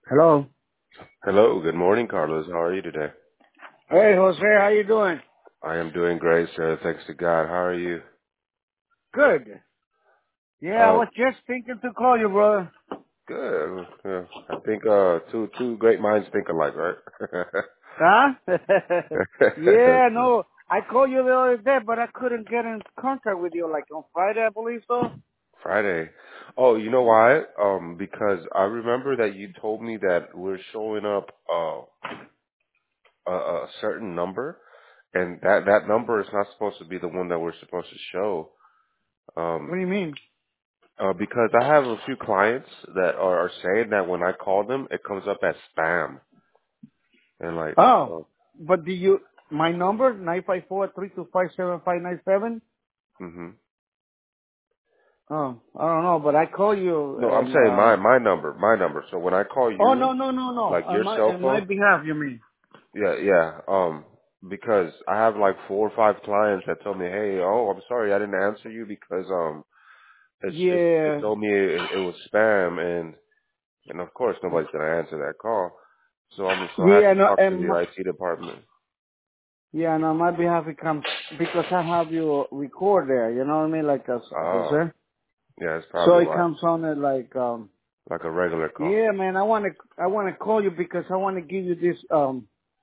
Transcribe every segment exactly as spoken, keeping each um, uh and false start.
Hello. Hello, good morning, Carlos. How are you today? Hey, Jose, how you doing? I am doing great, sir. Thanks to God. How are you? Good. Yeah, I Uh, was just thinking to call you, brother. good. Yeah, I think uh, two two great minds think alike, right? Huh? That's yeah, it. no, I called you the other day, but I couldn't get in contact with you, like on Friday, I believe so. Friday. Oh, you know why? Um, because I remember that you told me that we're showing up uh, a, a certain number, and that that number is not supposed to be the one that we're supposed to show. Um, What do you mean? uh, because I have a few clients that are, are saying that when I call them, it comes up as spam. And like, Oh, oh, but do you, my number, nine five four, three two five, seven five nine seven? hmm Oh, I don't know, but I call you no, I'm and, saying my um, my number, my number. So when I call oh, you, no, no, no, no, like on your my, cell on my phone, behalf, you mean? yeah, yeah, um, because I have like four or five clients that told me, hey, oh, I'm sorry, I didn't answer you because um, it's it, it Yeah. told me it, it was spam, and and of course nobody's gonna answer that call. So I'm so I had Yeah, to no, talk to and the my, I T department. yeah, and on my behalf it comes because I have you record there, you know what I mean, like uh, Oh, Jose. yeah, that's So probably it why, comes on it like, um, like a regular call. yeah, man, I want to, I want to call you because I want to give you this, um,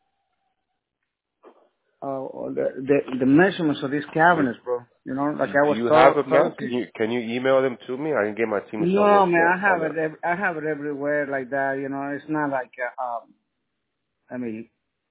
uh, the, the the measurements of these You, cabinets, bro. You know, like I do was you have told, them now? told Can to. you can you email them to me? I can get my team to start No, working man, on I have on it, that. ev- I have it everywhere like that. You know, it's not like, uh, um, I mean,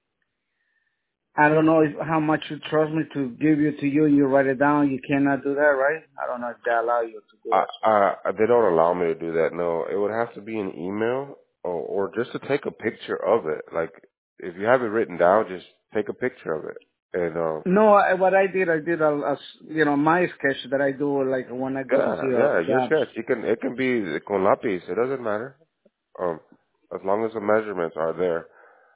I don't know if, how much you trust me to give you to you and you write it down. You cannot do that, right? I don't know if they allow you to do I, that. I, they don't allow me to do that. No, it would have to be an email or, or just to take a picture of it. Like if you have it written down, just take a picture of it. And um, No, I, what I did, I did a, a s- you know, my sketch that I do like when I go to yeah, see uh, yeah, your jobs. sketch. You can it can be con lápiz. It doesn't matter. Um, as long as the measurements are there.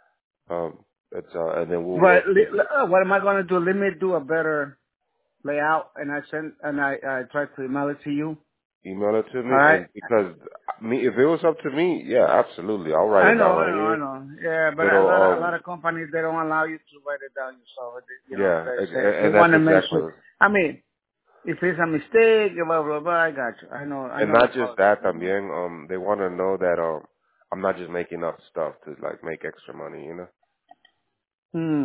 Um, it's uh, and then we'll But work with li- it. uh, what am I going to do? Let me do a better layout, and I send and I, I try to email it to you. Email it to All me, right. and because me, if it was up to me, yeah, absolutely, I'll write I it know, down I right know, I here. know. Yeah, but But a lot of a um, lot of companies they don't allow you to write it down yourself. They- You know, yeah, they and, say they and want that's to make exactly. sure. I mean, if it's a mistake, blah blah blah. I got you. I know, I And know the not just policy. that, You know. también, um, they want to know that um, I'm not just making up stuff to like make extra money, you know. Hmm.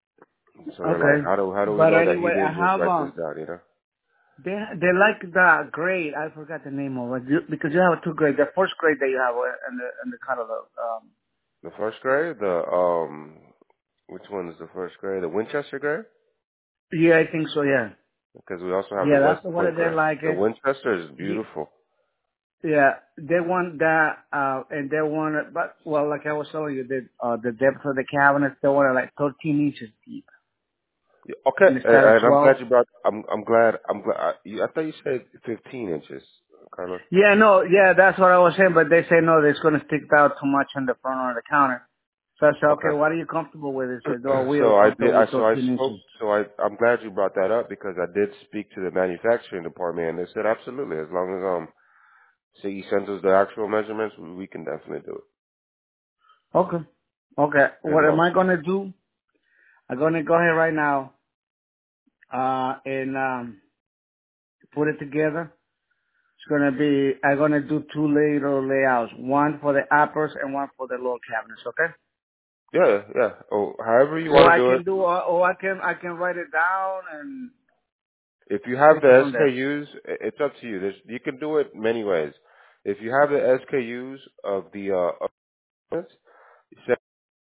So they're like, Okay. how do how do we But know that he anyway, I didn't just have write this um down, you know? They they like the grade. I forgot the name of it You- because you have two grades. The first grade that you have uh, and the and the kind of the um. The first grade, the um, which one is the first grade? The Winchester grade, Yeah, I think so. Yeah, because we also have the yeah, West that's the one Point that they grade. like The it. Winchester is Ye- beautiful. Yeah, they want that, uh, and they want it. But well, like I was telling you, the uh, the depth of the cabinets they want it like thirteen inches deep Yeah, okay, instead and, of and I'm twelve. glad you brought. I'm I'm glad. I'm glad. I, you- I thought you said fifteen inches, Carlos. Yeah, no, yeah, that's what I was saying. But they say no, it's going to stick out too much on the front of the counter. So I said, okay, Okay. what are you comfortable with? They said, oh, we are So I did. comfortable I with so I thirteen spoke. inches. So I I'm glad you brought that up because I did speak to the manufacturing department and they said absolutely as long as um so he sends us the actual measurements we, we can definitely do it. Okay. Okay. What And am um I gonna do? I'm gonna go ahead right now, uh, and, um, put it together. It's gonna be, I'm gonna do two later layouts. One for the uppers and one for the lower cabinets, okay? yeah yeah oh however you Or want to I do it. can do, or, or I can, I can write it down and If you have take it the from there. S K Us, i- it's up to you. There's, you can do it many ways. If you have the S K Us of the uh of this, you send-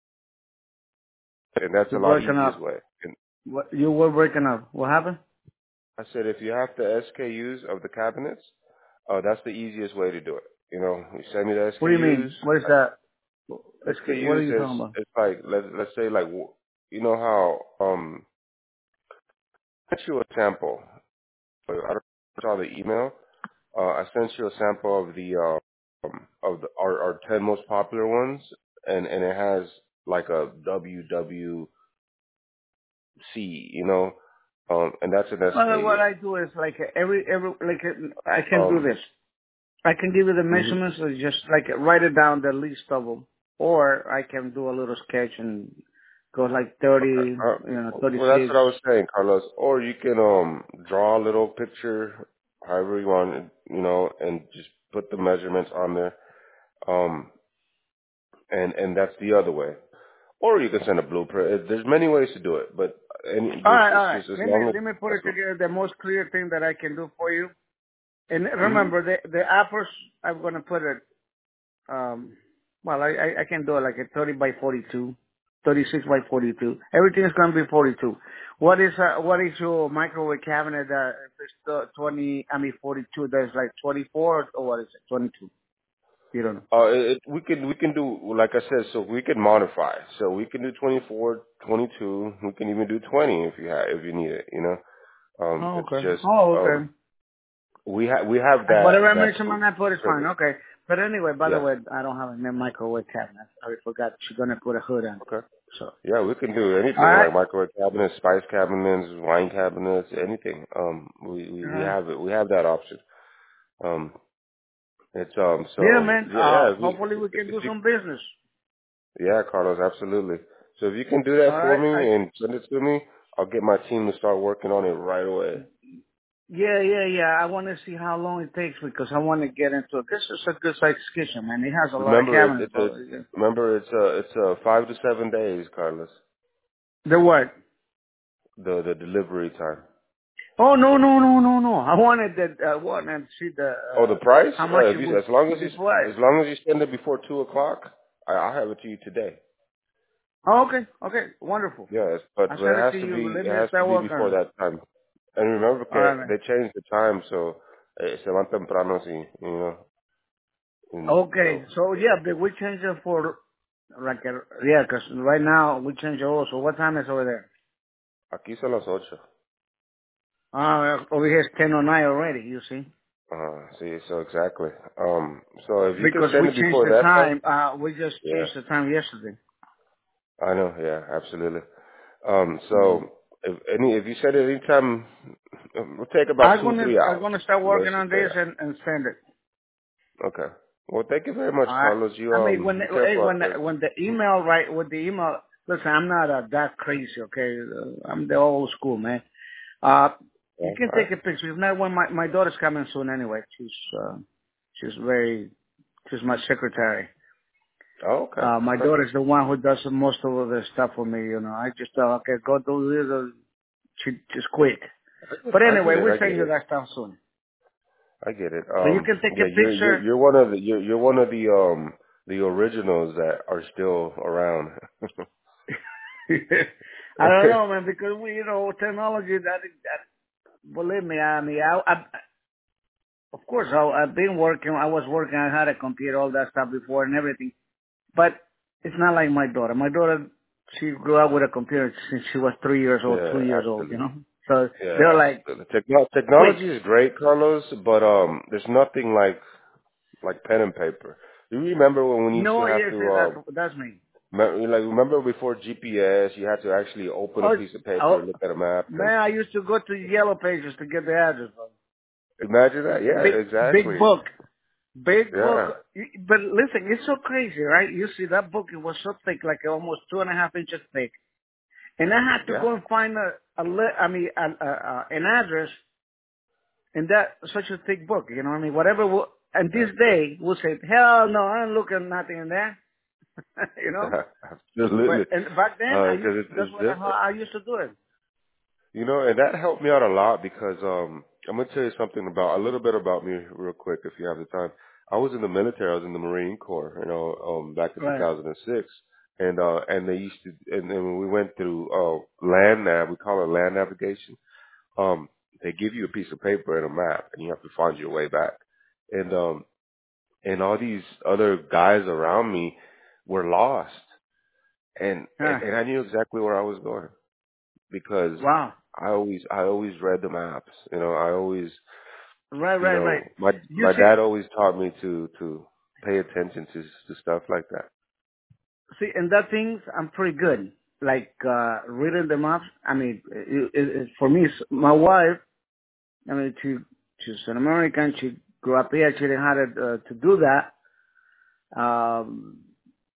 and that's a You're lot breaking easiest up. way. And What, you were breaking up. What happened? I said if you have the S K Us of the cabinets, uh that's the easiest way to do it. You know, you send me the What do you S K Us. mean? What is that? Let's get, what are S K Us you is talking about? it's like let's let's say like w- you know how um I sent you a sample. I don't know if you saw the email. Uh, I sent you a sample of the uh, um, of the, our our ten most popular ones, and and it has like a W W C, you know, um, and that's an Well, what S K U. I do is like every, every, like I can do Um, this. I can give you the mhm. measurements or just like write it down, the least of them. or I can do a little sketch and go like Okay. thirty, Uh, you know, well, that's thirty-six. what I was saying, Carlos. Or you can um draw a little picture, however you want, it, you know, and just put the measurements on there. Um, and and that's the other way. Or you can send a blueprint. It- There's many ways to do it, but any All just right, all it's right. just as Let me long as let me put as it together. The most clear thing that I can do for you. And mm-hmm. remember, the the apples I'm gonna put it. Um, well, I I, I can do it like a thirty by forty-two, thirty-six by forty-two. Everything is gonna be forty-two. What is uh, what is your microwave cabinet that if it's uh, twenty? I mean forty-two. That's like twenty-four or what is it? twenty-two. You don't know. Uh, it, it- we can we can do like I said, so we can modify. So we can do twenty-four, twenty-two. We can even do twenty if you have if you need it. You know, um, Oh, it's okay. just Oh, um, okay. we have we have Uh, that Whatever that measurement pr- I put is fine. privilege. Okay. But anyway, by the Yes. way, I don't have a microwave cabinet. I forgot. She's gonna put a hood on. Okay. So. Yeah, we can do All anything right. like microwave cabinets, spice cabinets, wine cabinets, anything. Um, we we, we Uh, have it. We have that option. Um, it's um yeah, so man. yeah, Uh, yeah. If, we, hopefully we if, can if do you some business. Yeah, Carlos, absolutely. So if you can do that All for right. I, me and send it to me, I'll get my team to start working on it right away. yeah, yeah, yeah. I want to see how long it takes because I want to get into it. This is a good sized kitchen, man. It has a lot of Remember, it, cabinets. it, it So, yeah. remember it's uh it's uh five to seven days, Carlos. The what? The the delivery time. Oh no, no, no, no, no. I wanted that. I wanted to see the Oh, the uh, price? how much Uh, if it you, would as long as you before I. as long as you send it before two o'clock, I, I'll have it to you today. Oh, okay, okay, wonderful. Yes, but I but send it it has to to you. be Let it me has to start be working before on it. that time. And remember, All right, que man. they changed the time, so eh, se van temprano, sí, you know. And Okay, so so yeah, but we change it for like a, yeah, 'cause right now we change it also. What time is over there? aquí son las ocho. Uh, over here it's ten oh nine already. You see, Uh, see, so exactly. Um, so if you can because we send it changed before the that time, time. Uh, we just yeah, changed the time yesterday. I know, yeah, absolutely. Um, Mm. so if any, if you send it anytime, it'll take about I'm two, gonna three I'm hours. gonna start Let's working on just say this that. and, and send it. Okay. Well, thank you very much, All right. Carlos. You I mean, um, when the, be hey, careful out when the, there. when the email right with the email. Listen, I'm not uh, that crazy. Okay, uh, I'm the old school man. Uh, Yeah, you can all right. take a picture. If not, when my my daughter's coming soon anyway. She's uh, she's very she's my secretary. Oh, okay. Uh, my Okay. daughter's the one who does most of the stuff for me. You know, I just tell her, okay, go do this. Or she just quit. I get, But I anyway, get it. we'll I send get you it. that stuff soon. I get it. So you Um, can take yeah, a you're you're picture. you're one of the you're you're one of the um the originals that are still around. I don't know, man, because we, you know, technology that, that believe me, I mean, I, I of course, I, I've been working. I was working. I had a computer, all that stuff before, and everything. But it's not like my daughter. My daughter, she grew up with a computer since she was three years old, Yeah, two years old, you absolutely. know? So they're Yeah, like the techno- quick. technology is great, Carlos, but um, there's nothing like like pen and paper. Do you remember when we used to No, have yes, to yes, uh, that's, that's me. me- like remember before G P S, you had to actually open a Oh, piece of paper oh, and look at a map and man, I used to go to Yellow Pages to get the address. imagine that. Big, Yeah, big exactly. book. Big book. Yeah, But listen, it's so crazy, right? You see, that book, it was so thick, like almost two and a half inches thick. And I had to yeah. go and find a, a li- I mean, a, a, a, an address in that such a thick book. You know what I mean? Whatever. Will, and Yeah. this day, we'll say, hell no, I ain't looking nothing in there. you know. Absolutely. But and back then, I used Because it's, that's it's what I, how different. I used to do it. You know, and that helped me out a lot because um I'm gonna tell you something about a little bit about me real quick if you have the time. I was in the military, I was in the Marine Corps, you know, um back in two Right. thousand six. And uh and they used to and then when we went through uh land nav, we call it land navigation, um, they give you a piece of paper and a map and you have to find your way back. And um and all these other guys around me were lost and and, Huh. and I knew exactly where I was going because Wow. I always I always read the maps. You know, I always Right, you right, right. know my You my see, dad always taught me to to pay attention to to stuff like that. see, in that things, I'm pretty good. Like uh reading them up. I mean, it, it, it, for me, it's- my wife. I mean, she she's an American. She grew up here. She didn't have to, uh, to do that. Um,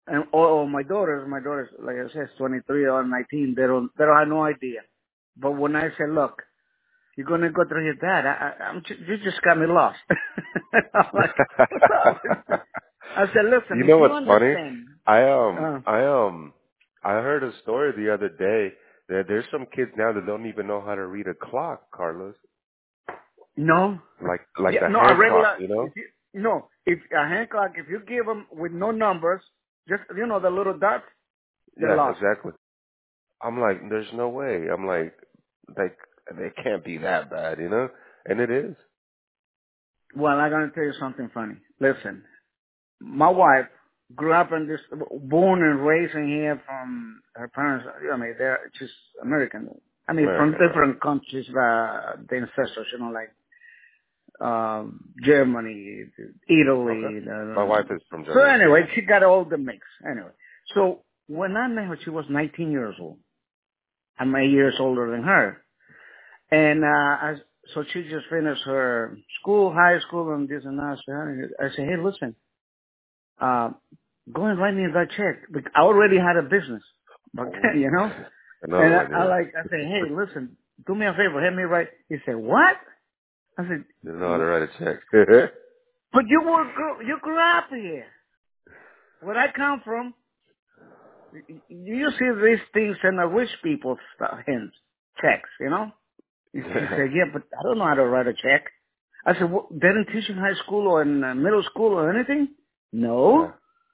And all, all my daughters, my daughters, like I said, twenty-three or nineteen, they don't, they don't have no idea. But when I say, look, you're going to go through your dad, I, I, I'm, ju- you just got me lost. I'm like, what's up? I said, listen, You if know you what's funny? understand, I um uh, I um I heard a story the other day that there's some kids now that don't even know how to read a clock, Carlos. no, Like like yeah, the no, a hand clock, regular, you know? if you, no, if a hand clock, if you give them with no numbers, just, you know, the little dots, they're Yeah, lost. exactly. I'm like, there's no way. I'm like, like they can't be that bad, you know? And it is. Well, I'm going to tell you something funny. Listen, my wife grew up in this, born and raised in here from her parents. I mean, they're just American. I mean, from American, right? different countries, uh, the ancestors, you know, like um, Germany, Okay. Italy. My Uh, wife is from so Germany too. anyway, she got all the mix. Anyway, so when I met her, she was nineteen years old. I'm eight years older than her, and uh, I, so she just finished her school, high school, and this and that. So I said, hey, listen. Uh, go and write me that check. Bec- I already had a business, but Oh, you know. And another I, one, I yeah. like, I say, hey, listen, do me a favor, help me write. He said, what? I said, Didn't know how to "Wh- write a check. but you were, grew- you grew up here. Where I come from, y- y- you see these things in the rich people's stuff, hints, checks, you know. He, he yeah. said, yeah, but I don't know how to write a check. I said, well, they didn't teach in high school or in uh, middle school or anything? Yeah. No.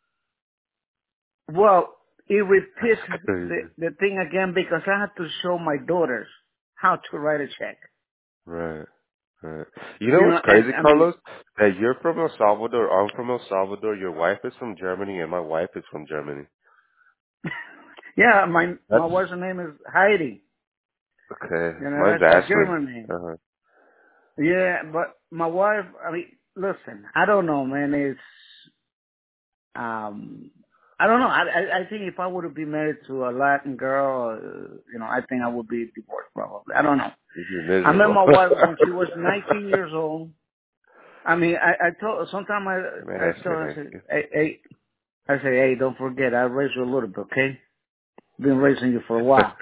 Well, it That's repeats the, crazy. the thing again because I had to show my daughters how to write a check. Right. Right. You know You what's know, and crazy, I mean, Carlos? That you're from El Salvador, I'm from El Salvador, your wife is from Germany, and my wife is from Germany. yeah, my my That's wife's name is Heidi. okay. You know, Mine's that's a Ashley. German name. Uh-huh. Yeah, but my wife, I mean, listen, I don't know, man. It's um, I don't know. I I, I think if I would have been married to a Latin girl, uh, you know, I think I would be divorced probably. I don't know. You'd be I met miserable. my wife when she was nineteen years old. I mean, I, I told, sometimes I, I Ashley, tell her, I thank say, you. hey, hey, I say, hey, don't forget, I raised you a little bit, okay? Been raising you for a while.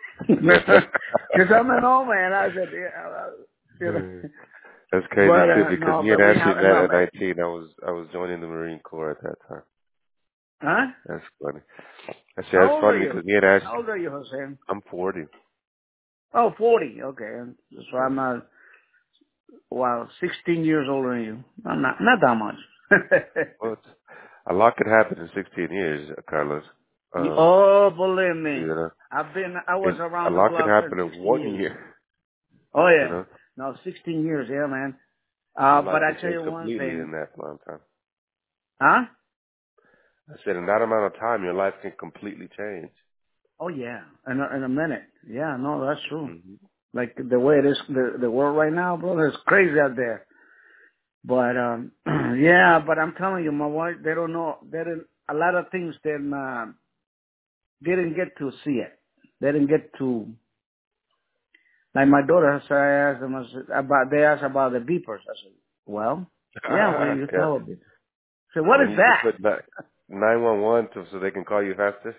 Because I'm an old man. I said, yeah, uh, you know. That's crazy But, too, uh, because no, me and but we Ashley have, met no, at but, nineteen. I was I was joining the Marine Corps at that time. huh? That's funny. I said How that's old are funny you? because me and Ashley, How old are you, Jose? I'm forty. Oh, forty. Okay. So I'm, forty. uh, well, sixteen years older than you. I'm not, not that much. Well, it's, a lot could happen in sixteen years, Carlos. Um, Oh, believe me. you know, I've been, I was and a around the lot could block for happen in sixteen one years. year. Oh You yeah. know, No, sixteen years, yeah, man. your Uh, life but I can tell change you one completely thing. in that amount of time. Huh? I said in that amount of time, your life can completely change. Oh yeah. In a, in a minute. Yeah, no, that's true. Hmm. Like the way it is, the, the world right now, brother, it's crazy out there. But, um, yeah, but I'm telling you, my wife, they don't know, they didn't, a lot of things they didn't, uh, they didn't get to see it. They didn't get to, like my daughter, so I asked them I said, about, they asked about the beepers. I said, well, yeah, well, you Yeah. tell a beeper. So what When is you could that? put that nine one one to so they can call you faster.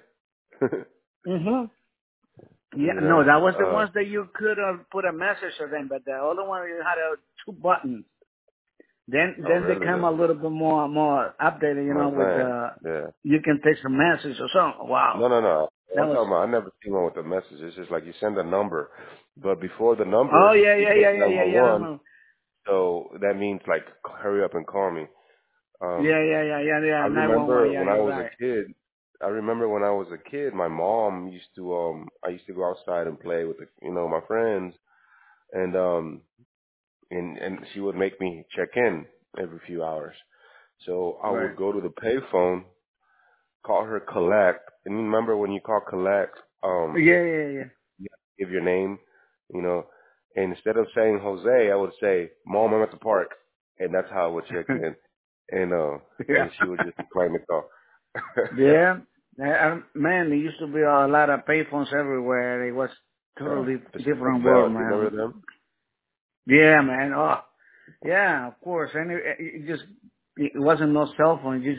hmm Yeah, You no, know. that was the Uh, ones that you could have put a message to them, but the other one you had a two buttons. Then oh then they really? come a little bit more more updated, you More know, with advanced. uh Yeah. you can text a message or something. No, Wow, no, no. that I'm was. talking about. I never seen one with a message. It's just like you send a number, but before the Oh number, yeah you yeah take yeah yeah nine yeah one yeah one. no. So that means like hurry up and call me. Um, Yeah yeah yeah yeah yeah I nine one one. remember Yeah, when I you're was right. a kid. I remember when I was a kid, my mom used to um I used to go outside and play with the, you know my friends, and um and and she would make me check in every few hours. So I Right. would go to the payphone, call her collect, and you remember when you call collect, um Yeah yeah yeah you have to give your name, you know, and instead of saying Jose, I would say, Mom, I'm at the park, and that's how I would check in, and uh yeah and she would just decline the call. yeah. Uh, man, there used to be a lot of payphones everywhere. It was Yeah. totally Pacific different world, Bell, do you remember man. them? Yeah, man. Oh, yeah, of course. And it, it just it wasn't no cell phone. You just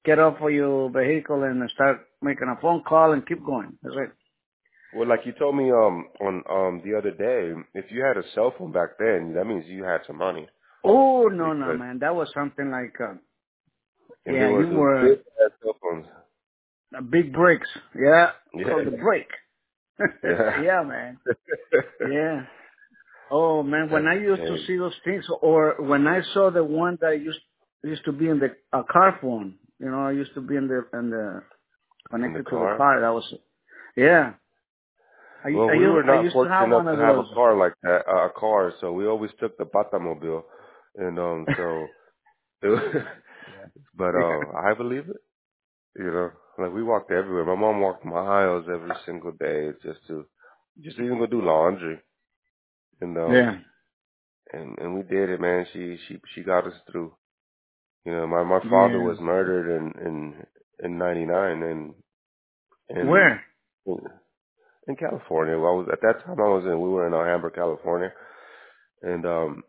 get off of your vehicle and start making a phone call and keep going. That's it. Well, like you told me um on um the other day, if you had a cell phone back then, that means you had some money. Oh, no, no, Because man. That was something like, uh, and yeah, there was you those were big ass cell phones. uh, big breaks. Yeah. Called the Yeah, break. yeah. Yeah, man. Yeah. Oh, man. When That's I used to insane. see those things, or when I saw the one that used used to be in the a car phone, you know, I used to be in the in the In the connected to the car. car. That was, yeah. I Well, I we used were I not used to fortunate have enough one of to have a those. car like that, uh, a car, so we always took the Batamobile, and um, so, it was, Yeah. but uh, I believe it. You know, like we walked everywhere. My mom walked miles every single day just to, just to even go do laundry, and um, Yeah. and and we did it, man. She she she got us through. You know, my my father Yeah. was murdered in in in 'ninety-nine, and and Where? in, in California. Well, I was at that time I was in. We were in Alhambra, California, and um.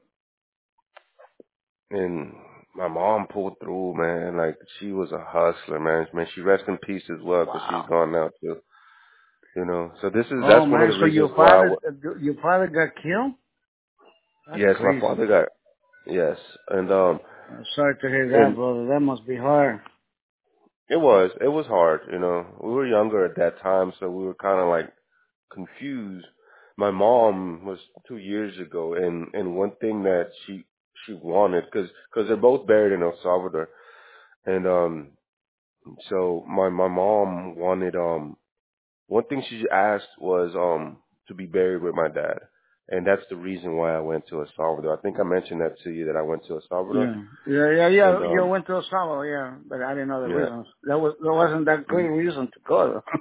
And my mom pulled through, man. Like she was a hustler, man. Man, she rest in peace as well, 'cause she's Wow. gone now too. You know. So this is Oh that's one of man, the so reasons your why. I father, w- your father got killed? That's yes, my crazy. father got yes, and um, I'm sorry to hear that, and brother. That must be hard. it was it was hard. You know, we were younger at that time, so we were kind of like confused. My mom was two years ago, and and one thing that she she wanted, because because they're both buried in El Salvador, and um. So my my mom wanted um one thing she asked was um to be buried with my dad, and that's the reason why I went to El Salvador. I think I mentioned that to you that I went to El Salvador, Yeah, yeah, yeah, and yeah. You um went to El Salvador, yeah, but I didn't know the yeah, reasons. That was there wasn't that great mm. reason to go. Though.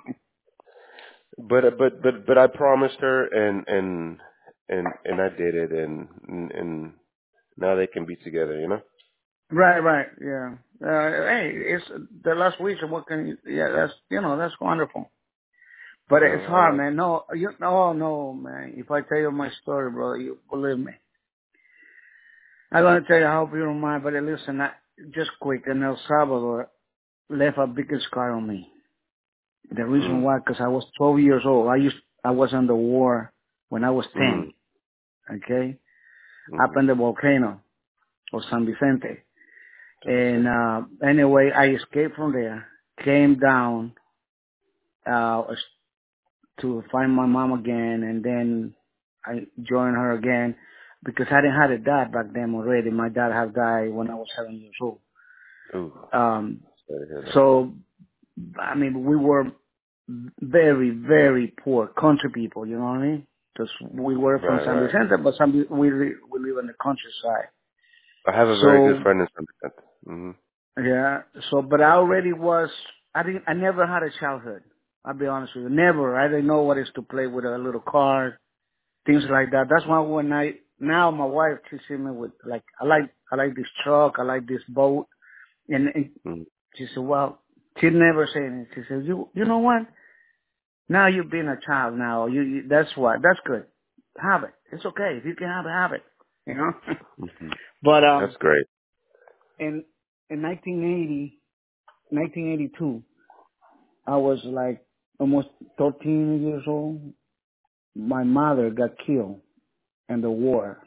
but but but but I promised her, and and and and I did it, and and, and now they can be together, you know. Right, right, yeah. Uh, hey, it's the last week, and what can you? Yeah, that's you know that's wonderful. But You it's know, I hard, like man. No, you no, no, man. If I tell you my story, brother, you believe me. I'm gonna tell you. I hope you don't mind. But listen, I, just quick. In El Salvador, left a big scar on me. The reason mm, why, because I was twelve years old. I used, I was in the war when I was mm, ten. Okay, up mm-hmm. in the volcano of San Vicente. So we And said, uh anyway, I escaped from there, came down uh to find my mom again, and then I joined her again because I didn't have a dad back then already. My dad had died when I was seven years old. ooh, Um, sorry to hear that. so I mean, we were very, very poor country people. You know what I mean? Because we were from Right, San right. Vicente, but some we li- we live in the countryside. I have a very good So friend in San Vicente. Mm-hmm. yeah. So, but I already was. I didn't. I never had a childhood. I'll be honest with you. Never. I didn't know what it is to play with a little car, things like that. That's why when I now my wife she see me with like I like I like this truck. I like this boat, and, and Mm-hmm. she said, well, she never said anything. She said, you you know what? Now you've been a child. Now you, you that's what. That's good. Have it. It's okay if you can have it. Have it. You know. Mm-hmm. But That's um, great. in in nineteen eighty, nineteen eighty-two. I was like almost thirteen years old. My mother got killed in the war.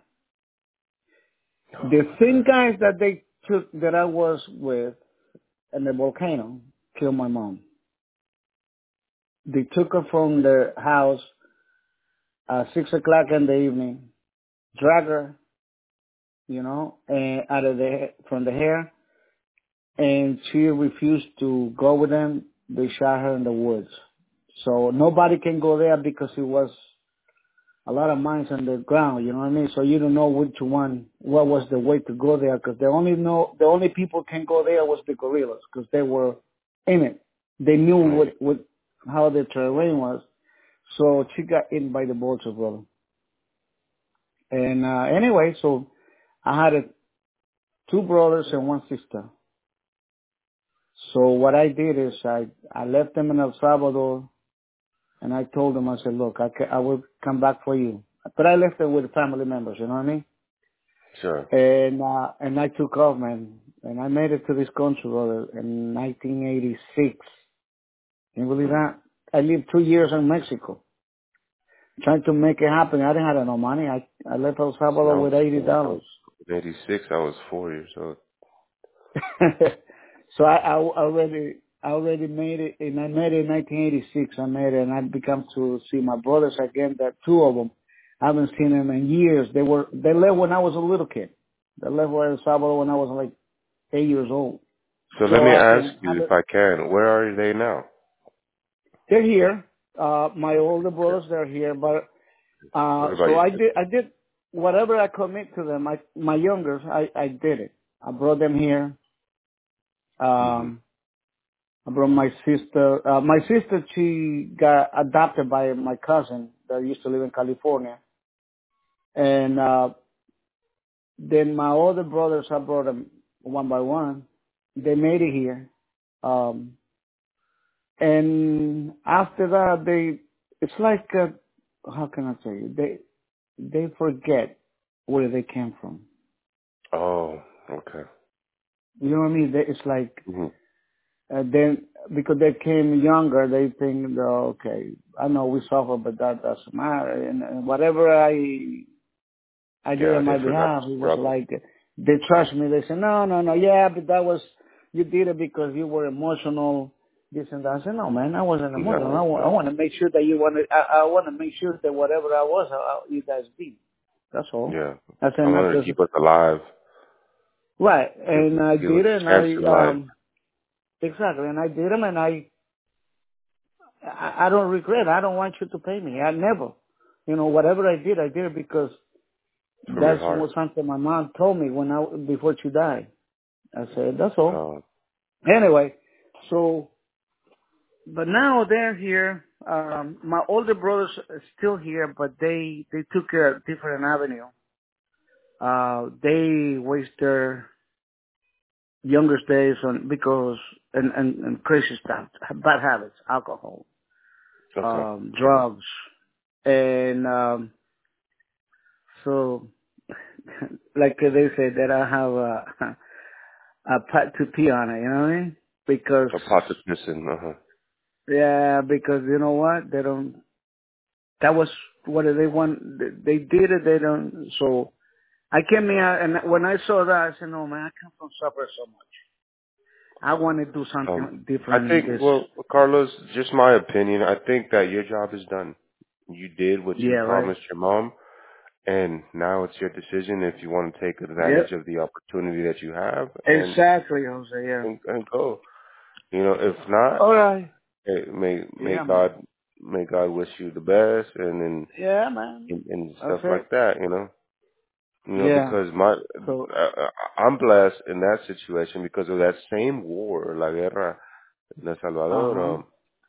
Oh The my same God. guys that they took that I was with in the volcano killed my mom. They took her from the house at six o'clock in the evening, drag her, you know, and out of the from the hair, and she refused to go with them. They shot her in the woods. So nobody can go there because it was a lot of mines on the ground, you know what I mean? So you don't know which one, what was the way to go there, because the only know, the only people can go there was the guerrillas, because they were in it. They knew Right. what, what, how the terrain was. So she got eaten by the vultures, brother. And, uh, anyway, so I had a, two brothers and one sister. So what I did is I, I left them in El Salvador, and I told them, I said, look, I, ca- I will come back for you. But I left them with family members, you know what I mean? Sure. and uh, and I took off, man, and I made it to this country, brother, in nineteen eighty-six. Can you believe Mm. that? I lived two years in Mexico, trying to make it happen. I didn't have no money. I I left El See, I Salvador was, with eighty I dollars. was in eighty-six. I was four years old. So I, I already I already made it, and I made it in nineteen eighty-six. I made it, and I began to see my brothers again. That two of them, I haven't seen them in years. They were they left when I was a little kid. They left El Salvador when I was like eight years old. So let So me I ask and I, you, if I can, where are they now? they're here. Uh, my older brothers, they're here, but uh, What about so your I sister? did I did whatever I commit to them. My my youngers, I I did it. I brought them here. Hmm. Um, I brought my sister. Uh, my sister, she got adopted by my cousin that used to live in California. And uh, then my other brothers, I brought them one by one. They made it here. Um, and after that, they, it's like, uh, how can I tell you? They, they forget where they came from. Oh, okay. You know what I mean? They, it's like, Hmm. uh, then, because they came younger, they think, oh, okay, I know we suffer, but that doesn't matter. And, and whatever I I did Yeah, on they my forgot the behalf, it was struggle. like, they trust me. They say, no, no, no, yeah, but that was, you did it because you were emotional, this and that. I said, no, man, I wasn't emotional. I No, want, I no. want to make sure that you want to, I, I want to make sure that whatever I was, I, I, you guys be. That's all. Yeah. I said, I not wanted to just, keep us alive. right. Give, And I give us did it, a and chance I, in life. um, exactly, and I did them, and I, I, I don't regret. I don't want you to pay me. I never. You know, whatever I did, I did it because From your that's heart. what something my mom told me when I, before she died. I said, that's all. Uh, Anyway, so, but now they're here. Um, my older brothers are still here, but they, they took a different avenue. Uh, they waste their younger days on, because, and, and, and crazy stuff, bad habits, alcohol, okay. um, drugs. And, um, so, like they say that I have a, a pot to pee on it, you know what I mean? Because, A pot of missing. Uh huh. yeah, because you know what? They don't, that was what they want. They did it. They don't. So I came here, and when I saw that, I said, "No, man, I come from suffer so much. I want to do Um, something I different in think, this." well, Carlos, just my opinion. I think that your job is done. You did what you Yeah, right. promised your mom, and now it's your decision if you want to take advantage Yep. of the opportunity that you have and Exactly, Jose. Yeah. and, and go. You know, if not, All right. eh, may may Yeah, man. God may God wish you the best, and and, Yeah, man. and, and That's stuff it. like that. You know, you know, Yeah. because my So. uh, I'm blessed in that situation because of that same war, la guerra in El Uh Salvador. huh. Um,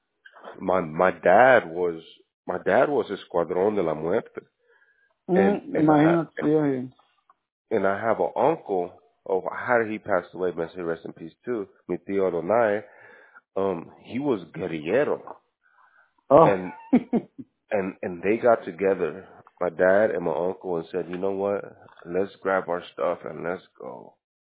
my my dad was my dad was Escuadrón de la Muerte, and Mm, and I imagínate. Yeah. and I have an uncle. Oh, how did he pass away? May say rest in peace too. Mi tío Adonai. Um, he was guerrillero, Oh. and and and they got together, my dad and my uncle, and said, you know what? Let's grab our stuff and let's go.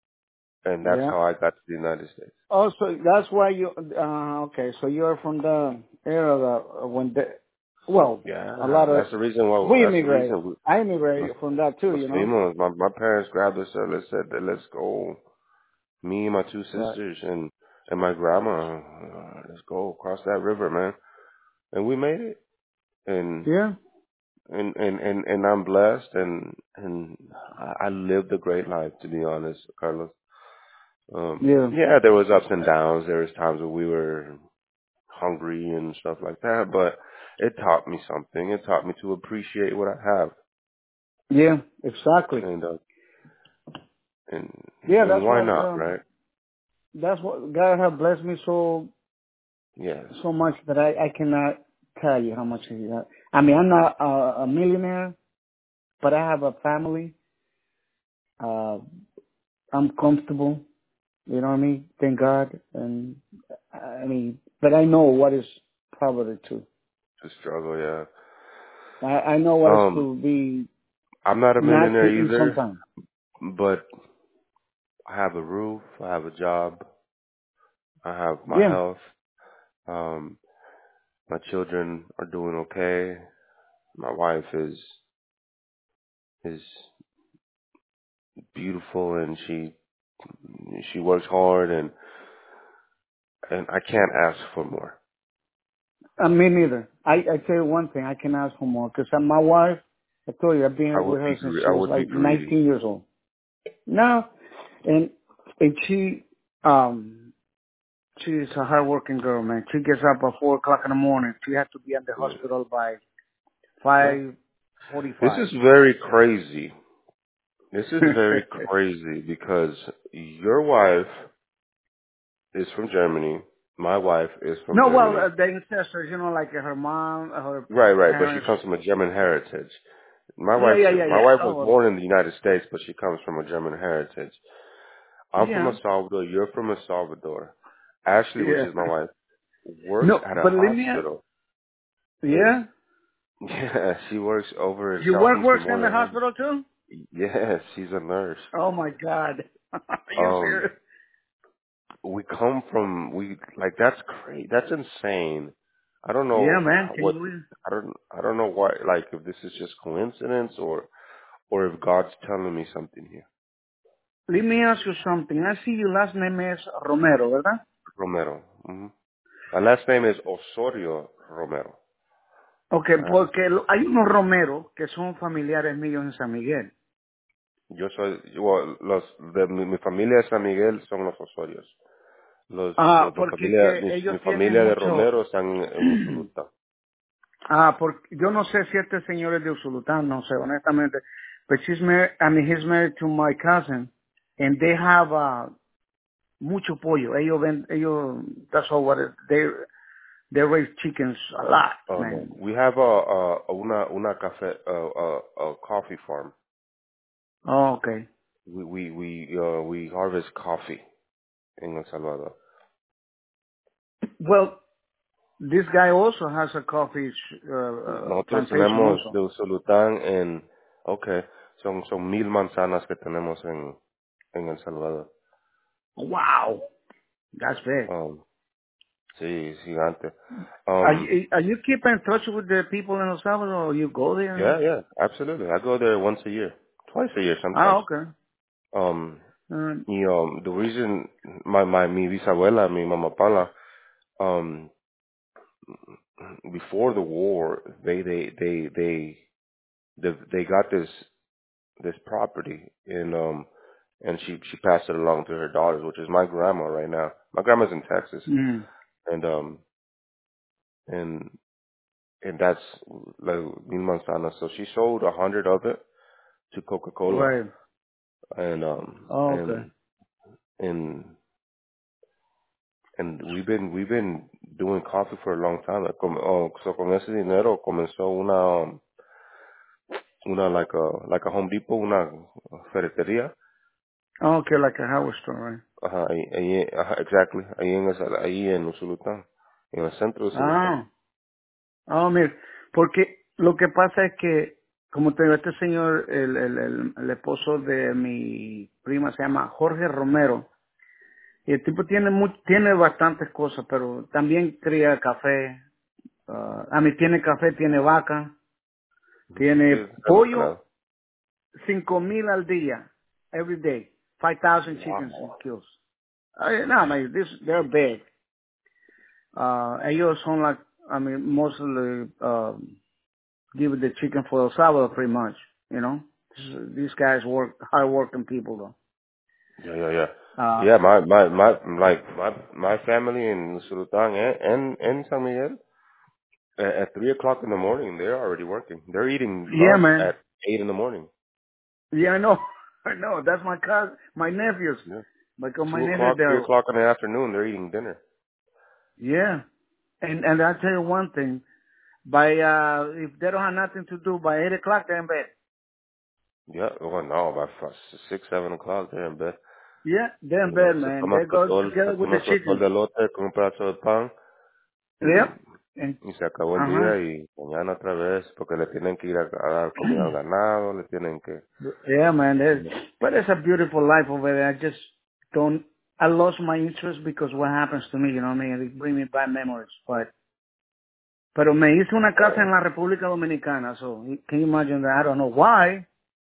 And that's Yeah. how I got to the United States. Oh, so that's why you, uh, okay, so you're from the era that when the, well, a lot Yeah, of, that's the reason why. we That's the immigrate. reason we, I nos, immigrated from that too, nos you know? fuimos. My my parents grabbed us and they said that let's go. Me and my two Right. sisters and and my grandma. Uh, let's go across that river, man. And we made it. And Yeah? and and and, and I'm blessed. And and I I lived a great life, to be honest, Carlos. Um, Yeah. yeah, there was ups and downs. There was times where we were hungry and stuff like that, but it taught me something. It taught me to appreciate what I have, Yeah, exactly. and uh, and Yeah, and that's why what, not, um, right? that's what, God have blessed me so, Yes, so much that I, I cannot tell you how much He got. I mean, I'm not a, a millionaire, but I have a family. Uh, I'm comfortable. You know what I mean? Thank God. And I mean, but I know what is poverty too. to struggle. Yeah. I, I know what is Um, to be I'm not a not millionaire eating either. sometimes. but I have a roof. I have a job. I have my Yeah. health. Um, my children are doing okay. My wife is is beautiful, and she she works hard, and and I can't ask for more. Uh, me neither. I, I tell you one thing, I can ask for more. Because my wife, I told you, I've I been would with be her since gre- she I was would be like greedy. nineteen years old. No. And, and she, um, she's a hardworking girl, man. She gets up at four o'clock in the morning. She has to be at the Yeah. hospital by Yeah. five This forty-five. is very crazy. This is very crazy because your wife is from Germany. My wife is from No, well, Germany. uh, the ancestors, you know, like uh, her mom, uh, her Right, right, but she parents. comes from a German heritage. My Yeah, wife, yeah, yeah, my yeah. wife was Oh, well, born in the United States, but she comes from a German heritage. I'm from yeah, El Salvador. You're from El Salvador. Ashley, which yeah. is my wife, works No, at a but let me, hospital. And yeah. yeah, she works over in Your work Southeast works in the Memorial Home. hospital too? Yes, she's a nurse. Oh my God. Are you Um, serious? we come from we like that's crazy. That's insane. I don't Yeah, know man. Can what you believe? I don't I don't know why like if this is just coincidence or or if God's telling me something here. Let me ask you something. I see your last name is Romero, ¿verdad? Romero. hmm My last name is Osorio Romero. Okay, Uh, porque lo- hay unos Romero que son familiares míos en San Miguel. yo soy, bueno, los de mi, mi familia de San Miguel son los Osorios. Los, Ah, los mi porque familia, que mi, mi ellos tienen familia de mucho... Romero están en Usulután. ah, porque yo no sé si este señor es de Usulután, no sé, honestamente. But she's married, I mean, he's married to my cousin, and they have uh, mucho pollo. Ellos ven, ellos, that's all what it, they, they raise chickens a lot, Oh no, man. we have a, a una una cafe a, a, a coffee farm. Oh, okay. We we we uh, we harvest coffee in El Salvador. Well, this guy also has a coffee sh- uh, uh, Nosotros plantation tenemos also. de Usulután en, okay, son son mil manzanas que tenemos en en El Salvador. Wow, that's big. Um, sí, es gigante. Are Um, you, are you keep in touch with the people in El Salvador, or you go there? yeah, yeah, absolutely. I go there once a year, twice a year sometimes. Ah, okay. Um, Um, y, um, the reason my my mi bisabuela, mi mamá Paula, um, before the war, they they they they they, they got this this property and um and she she passed it along to her daughters, which is my grandma right now. My grandma's in Texas, mm, and um and and that's like mil manzanas. So she sold a hundred of it to Coca Cola, right. and um Oh, okay. and and and we've been we've been doing coffee for a long time. Like, com- oh, so con ese dinero comenzó una um, una like a like a Home Depot, una ferretería. Oh, okay, like a hardware store, right? Ajá, ahí, ahí, ajá, exactly, ahí en esa, ahí en Usulután, en el centro de Usulután. Ah, oh, mire, porque lo que pasa es que, como te digo, este señor, el, el, el, el esposo de mi prima se llama Jorge Romero, y el tipo tiene mu tiene bastantes cosas, pero también cría café, ah, a mí tiene café, tiene vaca, Sí, tiene está pollo, mezclado. cinco mil al día, every day, five thousand chickens he Wow. kills. I, no, man, this, they're big. Uh, ellos son like, I mean, mostly, um, give the chicken for El Salvador pretty much, you know. This- These guys work, hard working people though. Yeah, yeah, yeah. Uh, Yeah, my, my, my, like, my, my family in Usulután and, and, and San Miguel, at, at three o'clock in the morning, they're already working. They're eating yeah, lunch man. at eight in the morning. Yeah, I know. I know. That's my cousin, my nephews. Yeah. Because my Two nephew, o'clock, three they're, o'clock in the afternoon, they're eating dinner. yeah. And, and I'll tell you one thing. By, uh, if they don't have nothing to do, by eight o'clock, they're in bed. Yeah, well, no, about five, six, seven o'clock, they're in bed. Yeah, they're in You know, bed, se man. toman They su go atol, se together with the toman su atol chickens. de elote con un pedazo de pan. Y Yep. And, Y se acabó el uh-huh. día y mañana otra vez porque le tienen que ir a, a dar comida al ganado, le tienen que... Yeah, man. There's, but it's a beautiful life over there. I just don't. I lost my interest because what happens to me, you know what I mean? It brings me bad memories. But, pero me hice una casa en la República Dominicana. So can you imagine that? I don't know why.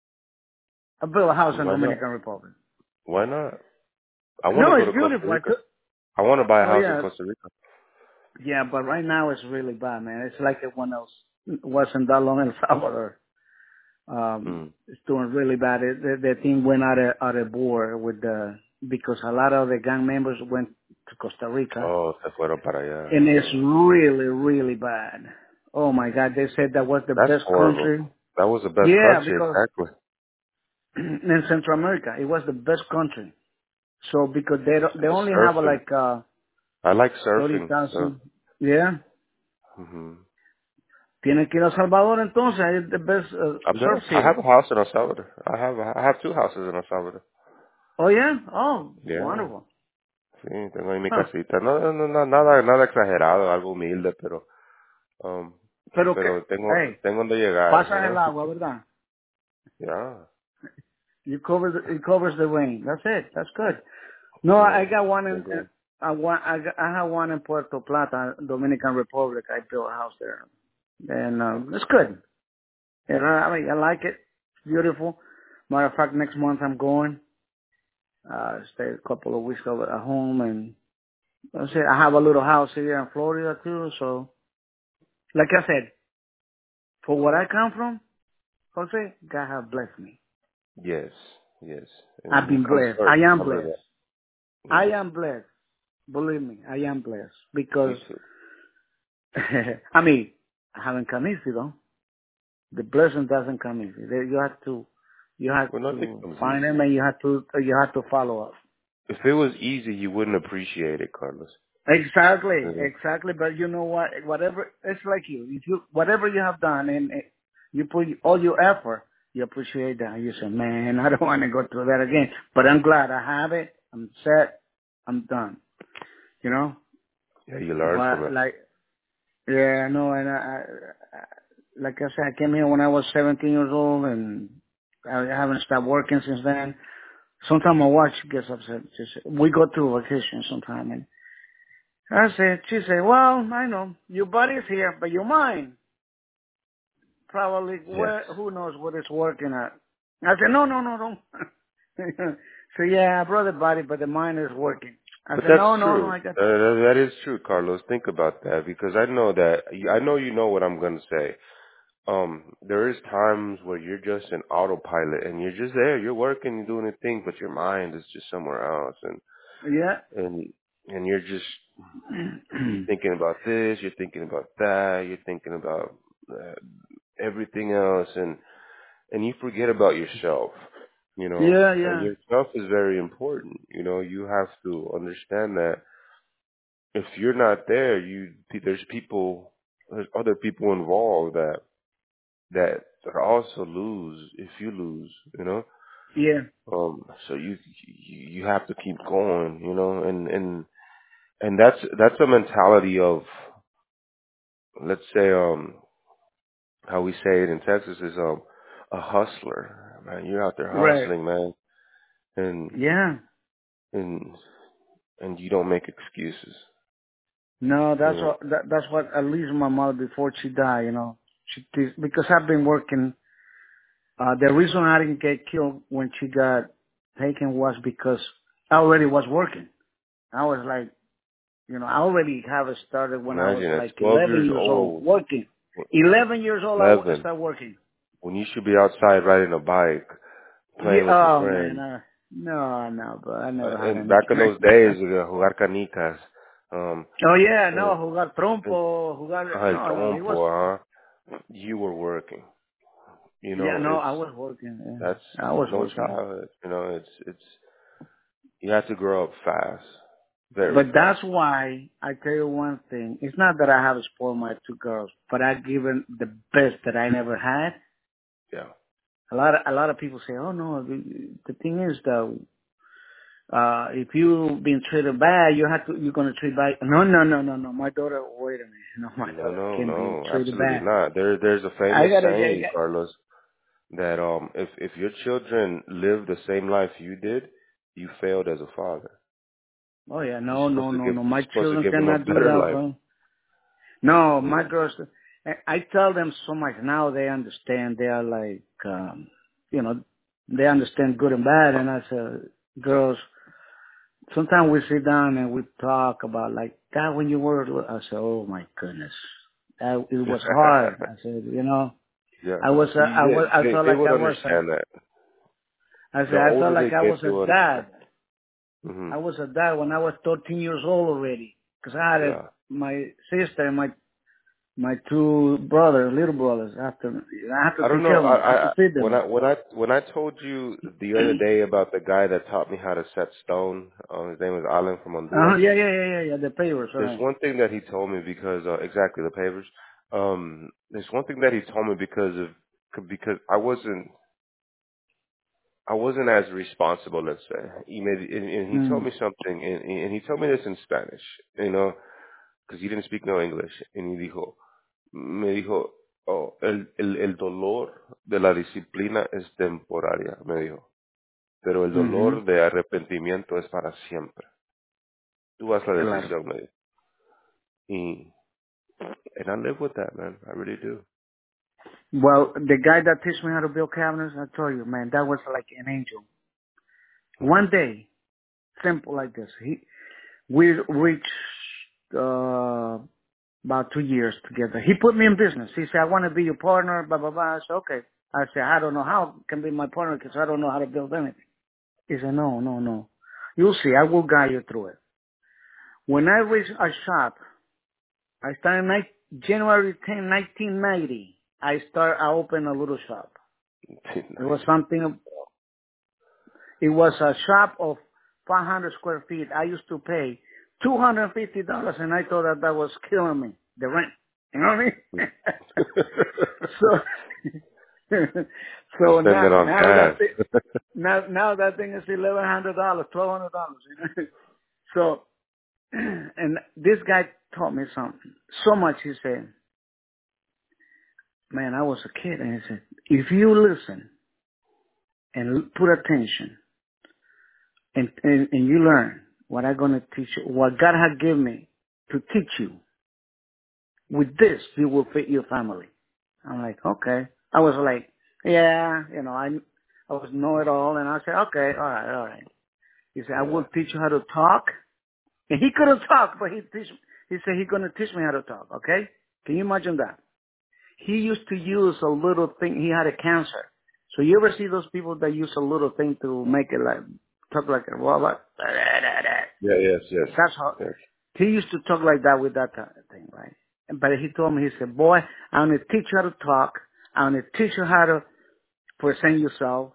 I built a house in Why not? Dominican Republic. Why not? I want to No, go it's to Costa beautiful. I Rica. could. I want to buy a Oh house in yeah, Costa Rica. yeah. But right now it's really bad, man. It's like it when else wasn't that long in El Salvador. Um, Mm. it's doing really bad. It, the, the team went out of out of board with the because a lot of the gang members went to Costa Rica, Oh, se fueron para allá. and it's Uh, really really bad. Oh my God, they said that was the that's best horrible. country. That was the best Yeah, country, because exactly. in Central America it was the best country. So because they don't, they The only have surfing. like uh I like thirty surfing. So. thousand. Yeah, hmm tienen que ir a Salvador entonces. It's the best uh, I'm there. surf I have city. a house in El Salvador. I have I have two houses in El Salvador. Oh yeah. Oh, Yeah. wonderful. Sí, tengo ahí mi Huh. casita. No, no, no, no, nada, nada exagerado, algo humilde, pero, um, Pero que, pero tengo, hey, tengo donde llegar, you pasas el know? agua, ¿verdad? Yeah. You cover the, it covers the rain. That's it. That's good. No, Yeah. I got one in, Been good. I want, I got, I have one in Puerto Plata, Dominican Republic. I built a house there, and um, it's good. And I, I mean, I like it. It's beautiful. Matter of fact, next month I'm going. Uh, stay a couple of weeks over at home, and I say I have a little house here in Florida too. So, like I said, for what I come from, Jose, God have blessed me. Yes, yes. I've And you been come blessed. I first, am remember blessed. that. I Yes. am blessed. Believe me, I am blessed Me because too. I mean, I haven't come easy though. The blessing doesn't come easy. There- You have to, you have Well, nothing to comes find them, easy. and you have to, you have to follow up. If it was easy, you wouldn't appreciate it, Carlos. Exactly, You know? exactly. But you know what? Whatever it's like you, if you whatever you have done, and uh, you put all your effort, you appreciate that. You say, man, I don't want to go through that again. But I'm glad I have it. I'm set. I'm done. You know. Yeah, you learn from But it. like, yeah, no, and I, I, like I said, I came here when I was seventeen years old, and I haven't stopped working since then. Sometimes my wife gets upset. She said, we go to vacation sometime, and I said, she said, well, I know your body's here, but your mind probably Yes. where, who knows what it's working at. I said, no, no, no, no. So yeah, I brought the body, but the mind is working. I But said, that's no, no, no, true. I got. Uh, that that is true, Carlos. Think about that because I know that I know you know what I'm going to say. Um, there is times where you're just an autopilot and you're just there, you're working, you're doing a thing, but your mind is just somewhere else, and Yeah. and and you're just you're thinking about this, you're thinking about that, you're thinking about uh, everything else, and and you forget about yourself, you know, Yeah, and yeah, yourself is very important. You know, you have to understand that if you're not there, you there's people, there's other people involved that that that also lose if you lose, you know. yeah, Um, so you you you have to keep going, you know, and and and that's that's a mentality of, let's say, um how we say it in Texas is um a hustler, man. You're out there right. hustling, man, and Yeah. and and you don't make excuses, No, you that's know. what that, that's what at least my mother before she died, you know, she because I've been working. Uh, the reason I didn't get killed when she got taken was because I already was working. I was like, you know, I already have it started when I was Imagine at like twelve eleven years years old old, working. eleven years old, I w- eleven, started working. when you should be outside riding a bike, Yeah, playing with your oh man, friends. uh, no, no, but I Uh, never had and any back in those friends. days, uh, jugar canicas, um, Oh yeah, uh, no, jugar trompo, jugar, uh, el no, no, it was, trompo, huh? You were working. You yeah, know, no, it's I was working, that's yeah. I was no working. childhood. You know, it's it's you have to grow up fast, very But fast. that's why I tell you one thing. It's not that I have spoiled my two girls, but I've given the best that I never had. Yeah. A lot of a lot of people say, "Oh no." The, the thing is that Uh, if you been treated bad, you have to, you're going to treat bad. No, no, no, no, no. My daughter, wait a minute. No, my No, daughter no, can't be no, treated absolutely bad. not. There, there's a I famous gotta, I saying, got, Carlos, that um, if if your children live the same life you did, you failed as a father. oh yeah, You're no, supposed no, to no, give, no. you're My supposed to children give them a cannot do better that, life. bro. No, Yeah. my girls, I I tell them so much now. They understand. They are like, um, you know, they understand good and bad. And I said, girls, sometimes we sit down and we talk about like that when you were. little." I said, oh my goodness, that, it was hard. I said, you know, Yeah. I was, uh, See, I they, was, I they felt they like would I was a, understand that. I said, The I felt older like they I was get, they a will dad. understand. Hmm. I was a dad when I was thirteen years old already. Cause I had a, Yeah. my sister and my my two brothers, little brothers. I have to, I have to I don't take know. care of I, them. I have to I feed when them. I when I when I told you the other day about the guy that taught me how to set stone, uh, his name is Alan from Uh-huh. Honduras. Yeah, yeah, yeah, yeah, yeah. The papers, all There's right. one thing that he told me because uh, exactly the papers. Um, there's one thing that he told me because of because I wasn't I wasn't as responsible. Let's say he made and, and he told Mm. me something and, and he told me this in Spanish, you know, because he didn't speak no English. And he dijo, me dijo, oh, el, el el dolor de la disciplina es temporaria, me dijo, pero el Mm-hmm. dolor de arrepentimiento es para siempre. Tú haz la Claro. decisión, me dijo. Y and I live with that, man. I really do. Well, the guy that teach me how to build cabinets, I told you, man, that was like an angel. Hmm. One day, simple like this. He, we reached, uh, about two years together. He put me in business. He said, I want to be your partner, blah, blah, blah. I said, okay. I said, I don't know how I can be my partner because I don't know how to build anything. He said, no, no, no. You'll see. I will guide you through it. When I reached a shop, I started ni- January tenth, nineteen ninety. I start, I opened a little shop. It was Nice. something, it was a shop of five hundred square feet. I used to pay two hundred fifty dollars and I thought that that was killing me, the rent. You know what I mean? so, so Spend now, it on now that, gas. thing, now, now that thing is eleven hundred dollars, twelve hundred dollars. You know? So, and this guy taught me something. So much, he said, man, I was a kid, and he said, if you listen and put attention and, and, and you learn what I'm going to teach you, what God has given me to teach you, with this, you will fit your family. I'm like, okay. I was like, yeah, you know, I, I was know it all, and I said, okay, all right, all right. He said, I Yeah. will teach you how to talk. And he couldn't talk, but he teach, he said he's going to teach me how to talk, okay? Can you imagine that? He used to use a little thing. He had a cancer. So you ever see those people that use a little thing to make it like, talk like a robot? Yeah. Yes. Yes. That's how, Yes. he used to talk like that with that kind of thing, right? But he told me, he said, boy, I'm going to teach you how to talk. I'm going to teach you how to present yourself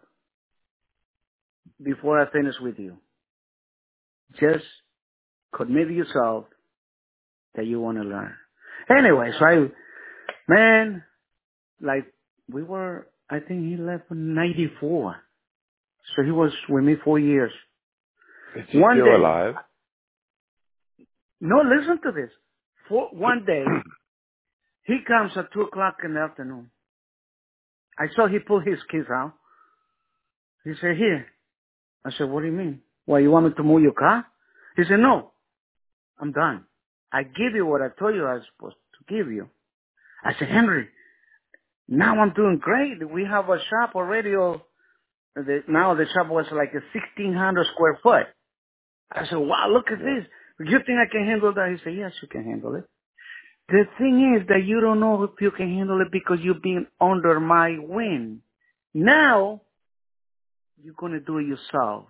before I finish with you. Just commit yourself that you want to learn. Anyway, so I, man, like we were, I think he left in ninety-four. So he was with me four years. Is he One still day, alive? no, listen to this. For one day, he comes at two o'clock in the afternoon. I saw he pulled his keys out. He said, here. I said, what do you mean? Well, you want me to move your car? He said, no, I'm done. I give you what I told you I was supposed to give you. I said, Henry, now I'm doing great. We have a shop already. Or the, now the shop was like a sixteen hundred square foot. I said, wow, look at Yeah. this. You think I can handle that? He said, yes, you can handle it. The thing is that you don't know if you can handle it because you've been under my wing. Now, you're going to do it yourself.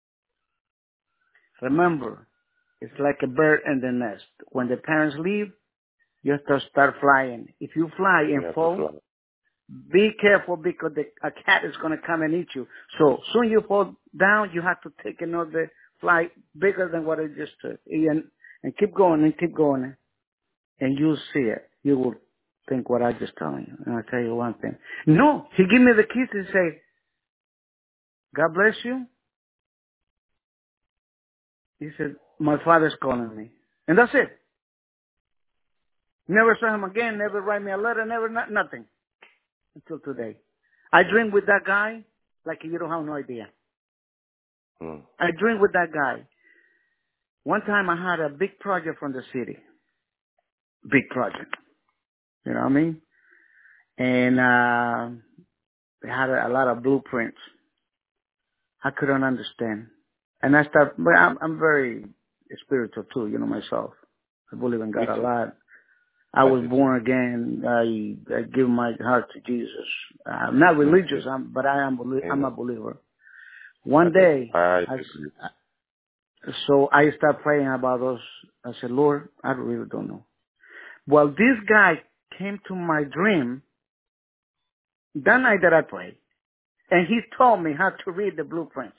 Remember, it's like a bird in the nest. When the parents leave, you have to start flying. If you fly You and have to fall, fly. be careful because the, a cat is going to come and eat you. So soon you fall down, you have to take another flight bigger than what it just took. And, and keep going and keep going. And you'll see it. You will think what I just telling you. And I'll tell you one thing. No, he gave me the keys and say, God bless you. He said, my father's calling me. And that's it. Never saw him again, never write me a letter, never, not, nothing. Until today. I drink with that guy like you don't have no idea. Mm. I drink with that guy. One time I had a big project from the city. Big project. You know what I mean? And, uh, they had a, a lot of blueprints. I couldn't understand. And I started, but I'm, I'm very spiritual too, you know, myself. I believe in Me God a too. lot. I I was do too. born again. I, I give my heart to Jesus. I'm not Me religious, too. I'm, but I am, belie- I'm a Amen. believer. I One do. day, I I, agree. so I started praying about those. I said, Lord, I really don't know. Well, this guy came to my dream that night that I prayed, and he told me how to read the blueprints.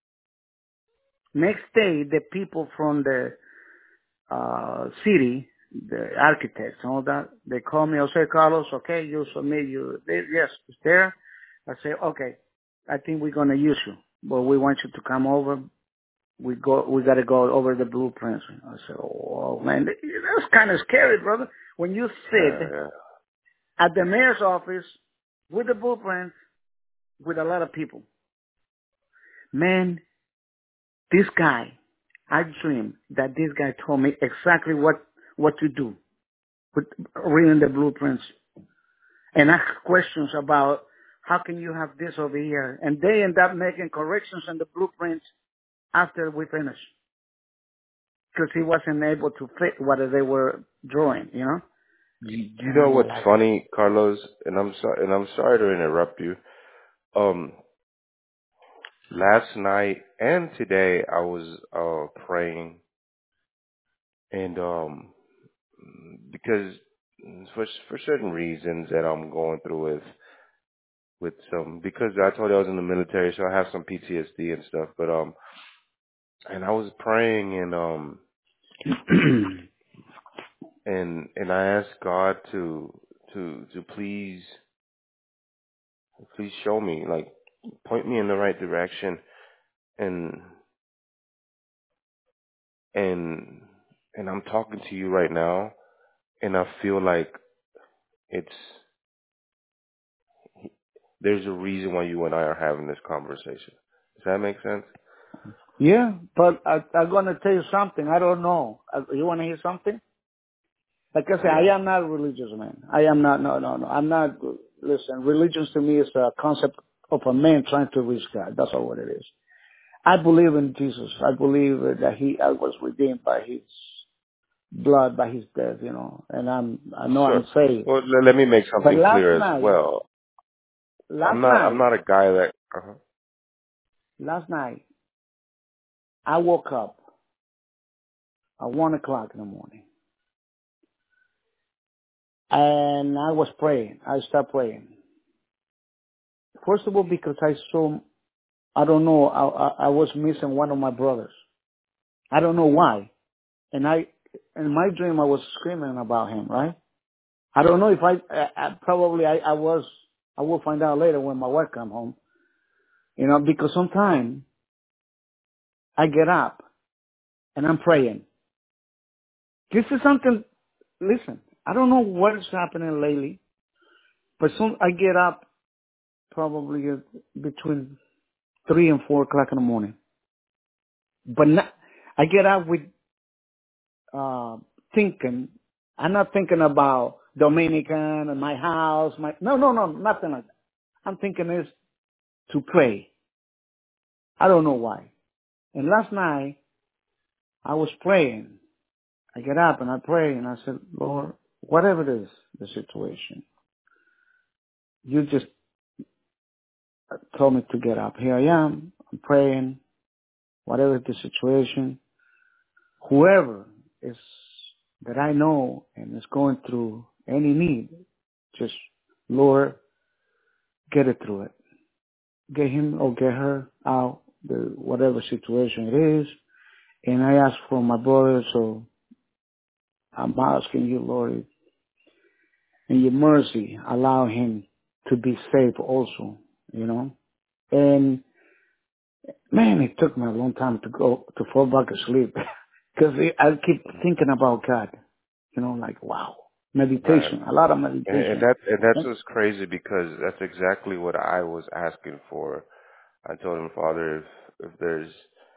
Next day, the people from the uh city, the architects and all that, they call me, Jose Carlos, okay, you submit you, they, yes, it's there. I say, okay, I think we're going to use you, but we want you to come over. We go, we got to go over the blueprints. I said, oh man, that's kind of scary, brother. When you Yeah, sit yeah. at the mayor's office with the blueprints with a lot of people, man, this guy, I dream that this guy told me exactly what, what to do with reading the blueprints and ask questions about how can you have this over here. And they end up making corrections on the blueprints after we finish because he wasn't able to fit what they were drawing, you know? You, you And I know was what's like, funny, Carlos, and I'm sorry, and I'm sorry to interrupt you. Um, last night and today I was uh praying, and um, because for for certain reasons that I'm going through with with some, because I told you I was in the military, so I have some P T S D and stuff. But um, and I was praying, and um, and and I asked God to to to please please show me, like, point me in the right direction, and and and I'm talking to you right now, and I feel like it's there's a reason why you and I are having this conversation. Does that make sense? yeah, but I, I'm going to tell you something. I don't know. Uh, You want to hear something? Like I say, Yeah. I am not a religious man. I am not, no, no, no. I'm not, listen, religion to me is a concept of a man trying to reach God. That's all what it is. I believe in Jesus. I believe that he I was redeemed by his blood, by his death, you know, and I'm, I know Sure. I'm saved. Well, le- let me make But something last clear as night, well. I'm last not I'm night, not a guy that. Uh-huh. last night, I woke up at one o'clock in the morning and I was praying. I started praying. First of all, because I saw, I don't know, I, I, I was missing one of my brothers. I don't know why. And I, in my dream, I was screaming about him, right? I don't know if I, I, I probably I, I was, I will find out later when my wife come home, you know, because sometimes I get up and I'm praying. This is something, listen, I don't know what is happening lately, but some, I get up probably between three and four o'clock in the morning. But not, I get up with, uh, thinking, I'm not thinking about Dominican and my house, my, no, no, no, nothing like that. I'm thinking is to pray. I don't know why. And last night, I was praying. I get up and I pray and I said, Lord, whatever it is, the situation, you just told me to get up. Here I am. I'm praying. Whatever the situation, whoever is that I know and is going through any need, just, Lord, get it through it. Get him or get her out, the whatever situation it is. And I ask for my brother, so I'm asking you, Lord, in your mercy, allow him to be safe also, you know. And Man, it took me a long time to go to fall back asleep because I keep thinking about God. You know, like wow, Right. meditation, a lot of And, and meditation. that and that's what's crazy because that's exactly what I was asking for. I told him, Father, if if there's,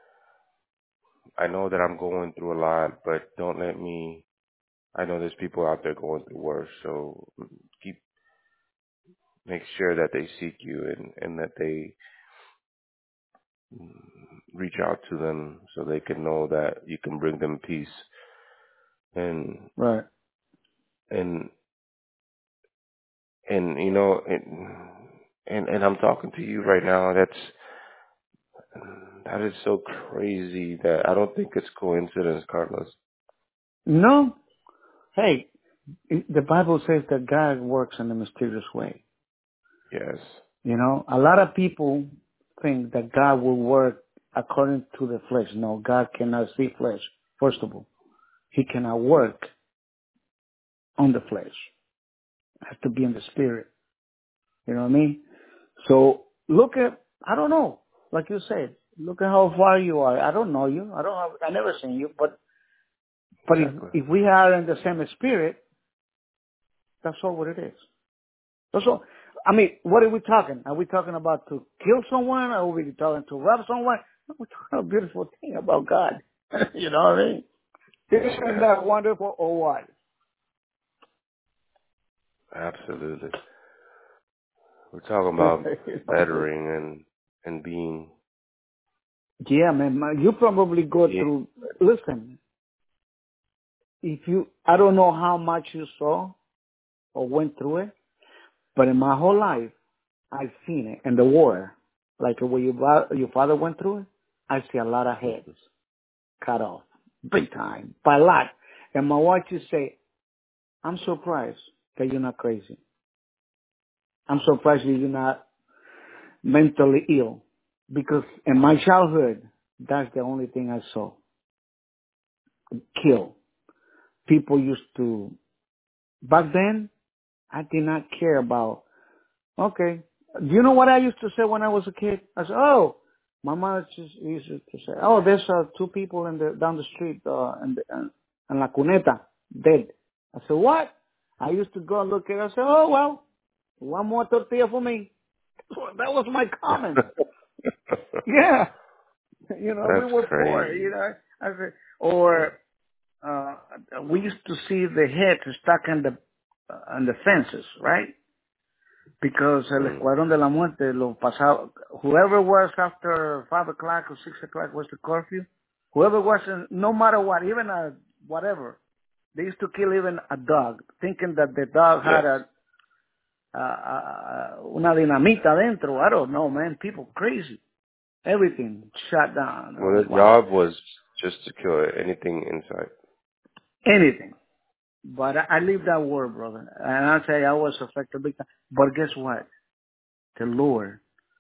I know that I'm going through a lot, but don't let me. I know there's people out there going through worse, so keep make sure that they seek you and and that they mm, reach out to them so they can know that you can bring them peace. And Right. and and you know and and and I'm talking to you right now. That's that is so crazy that I don't think it's coincidence, Carlos. No, hey, it- the Bible says that God works in a mysterious way. Yes. You know, a lot of people think that God will work according to the flesh. No, God cannot see flesh. First of all, He cannot work on the flesh. It has to be in the spirit. You know what I mean? So look at, I don't know, like you said, look at how far you are. I don't know you. I don't have, I never seen you, but, but if, Exactly. if we are in the same spirit, that's all what it is. That's all. I mean, what are we talking? Are we talking about to kill someone? Or are we talking to rob someone? No, we're talking a beautiful thing about God. You know what I mean? Isn't Yes. that wonderful or what? Absolutely. We're talking about You know, so, bettering and and being. yeah, man, man, you probably go Yeah. through, listen, if you, I don't know how much you saw or went through it, but in my whole life, I've seen it. And the war, like when your, fa- your father went through it, I see a lot of heads cut off, big time, by a lot. And my wife used to say, I'm surprised that you're not crazy. I'm surprised that you're not mentally ill. Because in my childhood, that's the only thing I saw. Kill. People used to, back then, I did not care about, okay. Do you know what I used to say when I was a kid? I said, oh, my mother just used to say, oh, there's uh, two people in the, down the street, uh, in, the, uh, in La Cuneta, dead. I said, what? I used to go and look at it. I said, oh, well, one more tortilla for me. That was my comment. Yeah. You know, we That's were poor, you crazy. know. I said, or, uh, we used to see the heads stuck in the, uh, in the fences, right? Because el Mm. Escuadrón de la Muerte lo pasaba, whoever was after five o'clock or six o'clock was the curfew, whoever was, in, no matter what, even a, whatever, they used to kill even a dog, thinking that the dog had Yes. a, a, a una dinamita dentro. I don't know, man, people crazy. Everything shut down. Well, Oh, the wow. job was just to kill anything inside. Anything. But I, I live that world, brother. And I say I was affected big time. But guess what? The Lord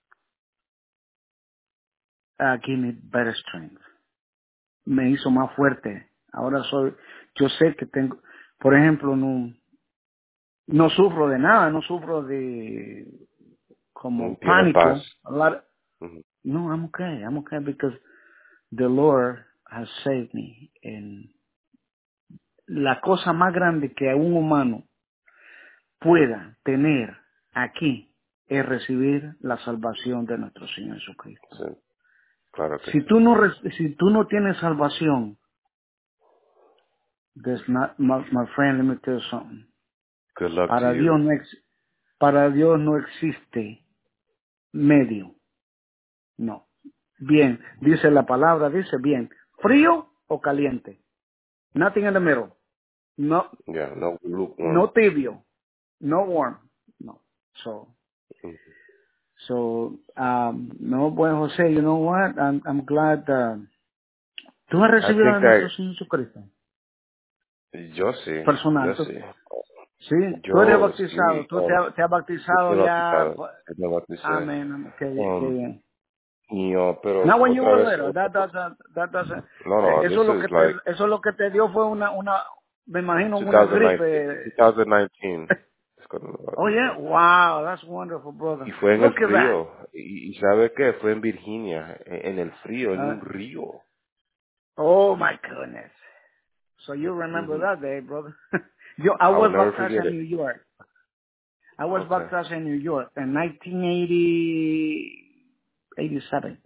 uh, gave me better strength. Me hizo más fuerte. Ahora soy, yo sé que tengo, por ejemplo, no, no sufro de nada, no sufro de como Mm, Tiene paz. pánico. A lot, Mhm. no, I'm okay, I'm okay because the Lord has saved me. And la cosa más grande que un humano pueda tener aquí es recibir la salvación de nuestro Señor Jesucristo. Sí, claro que Si sí. tú no, re- si tú no tienes salvación, there's not, my, my friend, let me tell you something. Good luck to Para you. Dios no ex- para Dios no existe medio. No. Bien, dice la palabra, dice bien, frío o caliente. Nothing in the middle. No, Yeah, no lukewarm. no tibio. No warm. No. So, Mhm. so, um, no, bueno, José, you know what? I'm, I'm glad, uh, tú has I recibido think a nuestro that Señor Jesucristo. yo sí, Personal. yo Tú- sí. sí, tú eres Yo bautizado. sí, Tú te, um, has- te has yo bautizado estoy ya. bautizado. Yo me bauticé. Amén. Amén. Qué bien, qué Um, bien. y yo, pero Not when you otra were vez, little. otra That cosa. doesn't, that doesn't, No, eh, no, eso this lo que is te, like eso lo que te dio fue una, una, me imagino una twenty nineteen. gripe. twenty nineteen. It's cuando lo Oh yeah, bautizó. wow, that's wonderful, Y brother. fue en el Look at that. frío. Y, y ¿sabe qué? Fue en Virginia, en, en el frío, en Uh, un río. oh my goodness. So you remember Mhm. that day, brother? Yo, I I will was never baptized forget in it. New York. I was Okay. baptized in New York in nineteen eighty, eighty-seven.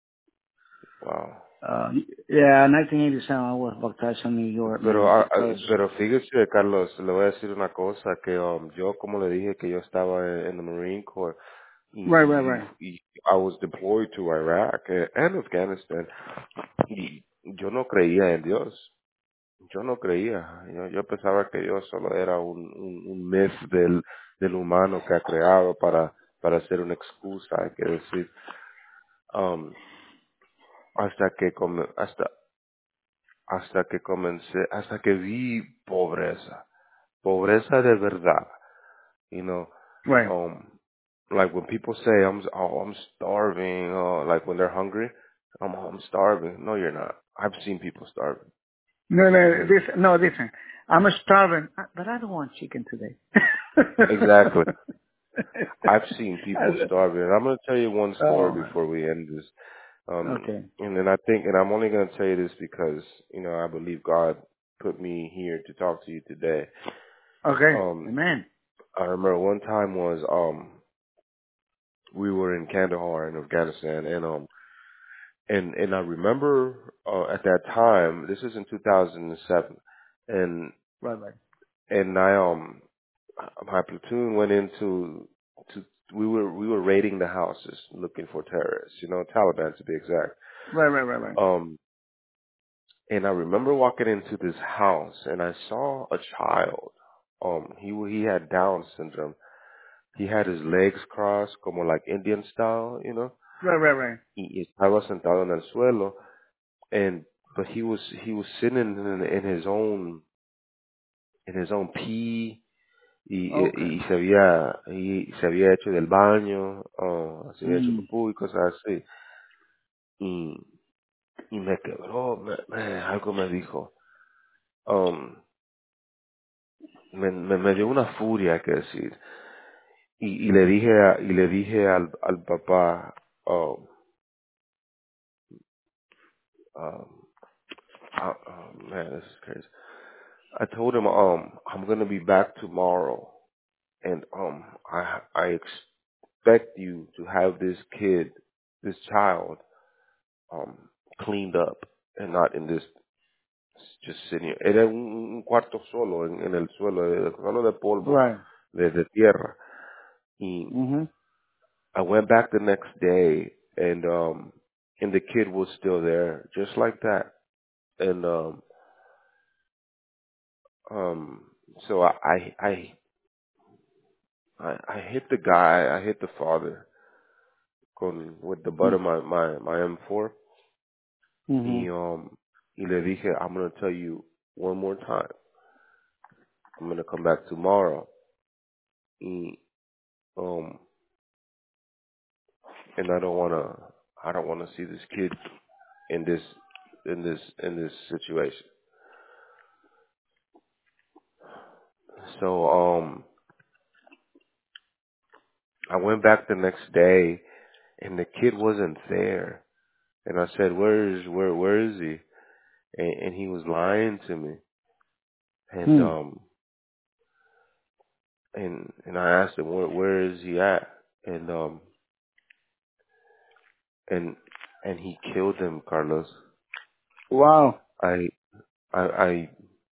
Wow. Uh, yeah, nineteen eighty-seven I was baptized in New York, Pero, man, ah, ah, because... pero fíjese, Carlos, le voy a decir una cosa, que um, yo, como le dije, que yo estaba en, en the Marine Corps y, Right, right, y, right. y I was deployed to Iraq eh, and Afghanistan y yo no creía en Dios. Yo no creía. Yo, yo pensaba que Dios solo era un, un, un myth del, del humano que ha creado para, para hacer una excusa, hay que decir. Um, hasta que come- hasta hasta que comencé, hasta que vi pobreza, pobreza de verdad. You know, Right. um, like when people say I'm oh, I'm starving, uh, like when they're hungry, I'm I'm starving. No, you're not. I've seen people starving, No, no, and this, no, listen. I'm starving, uh, but I don't want chicken today. exactly, I've seen I people said, starving. And I'm gonna tell you one story oh, man. before we end this. Um, Okay. and then I think, and I'm only gonna tell you this because you know I believe God put me here to talk to you today. Okay. Um, Amen. I remember one time was um we were in Kandahar in Afghanistan, and um and and I remember uh, at that time, this is in two thousand seven, and Right, right. and I um my platoon went into to we were we were raiding the houses looking for terrorists, you know, Taliban to be exact. Right, right, right, right. Um and I remember walking into this house and I saw a child. Um he he had Down syndrome. He had his legs crossed como like Indian style, you know. Right, right, right. Y estaba sentado en el suelo, and but he was he was sitting in, in his own in his own pee y, Okay. y, y se había y se había hecho del baño, uh, se había hecho Mm. pupú y cosas así, y, y me quebró, me, me- algo me dijo, um, me, me, me dio una furia que decir, y, y le dije a, y le dije al, al papá, um, um, uh, oh, man, this is crazy. I told him, um, I'm gonna be back tomorrow, and um, I I expect you to have this kid, this child, um, cleaned up and not in this just sitting here. Era un, un cuarto solo en, en el suelo, eh, solo de polvo, Right. de, de tierra. Y Mm-hmm. I went back the next day, and um, and the kid was still there, just like that. And um, um, so I I I I, I hit the guy, I hit the father con with the butt of my my my M four. Mm-hmm. Y um y le dije, I'm gonna tell you one more time. I'm gonna come back tomorrow. Y um and I don't wanna I don't wanna see this kid in this in this in this situation. So um I went back the next day and the kid wasn't there. And I said, Where is where where is he? And, and he was lying to me. And Hmm. um and and I asked him where where is he at? And um and and he killed him, Carlos. Wow. I I I,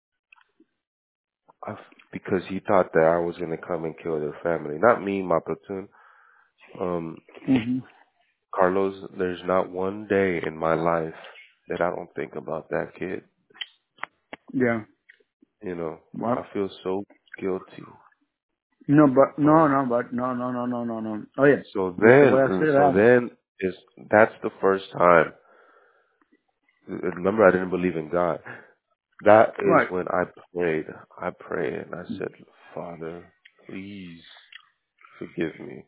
I because he thought that I was gonna come and kill their family. Not me, my platoon. Um Mm-hmm. Carlos, there's not one day in my life that I don't think about that kid. Yeah. You know, I Well, feel so guilty. no, but, no, Um no, but, no, no, no, no, no, no. Oye, so yo te then voy a decir so algo. then is that's the first time. Remember, I didn't believe in God. That is Right. when I prayed. I prayed and I said, Father, please forgive me.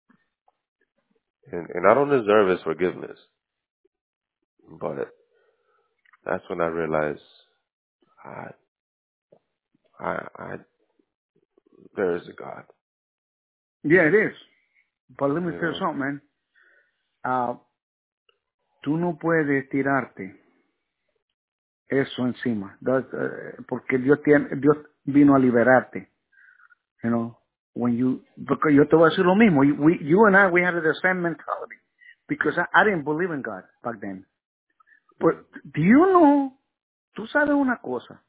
And and I don't deserve his forgiveness. But that's when I realized I I I there is a God. Yeah, it is. But let me You tell you know. something, man. Uh, tú no puedes tirarte eso encima. That, uh, porque Dios tiene, Dios vino a liberarte. You know, when you, porque yo te voy a decir lo mismo. You, we, you and I, we had the same mentality. Because I, I didn't believe in God back then. But Mm. do you know, tú sabes una cosa.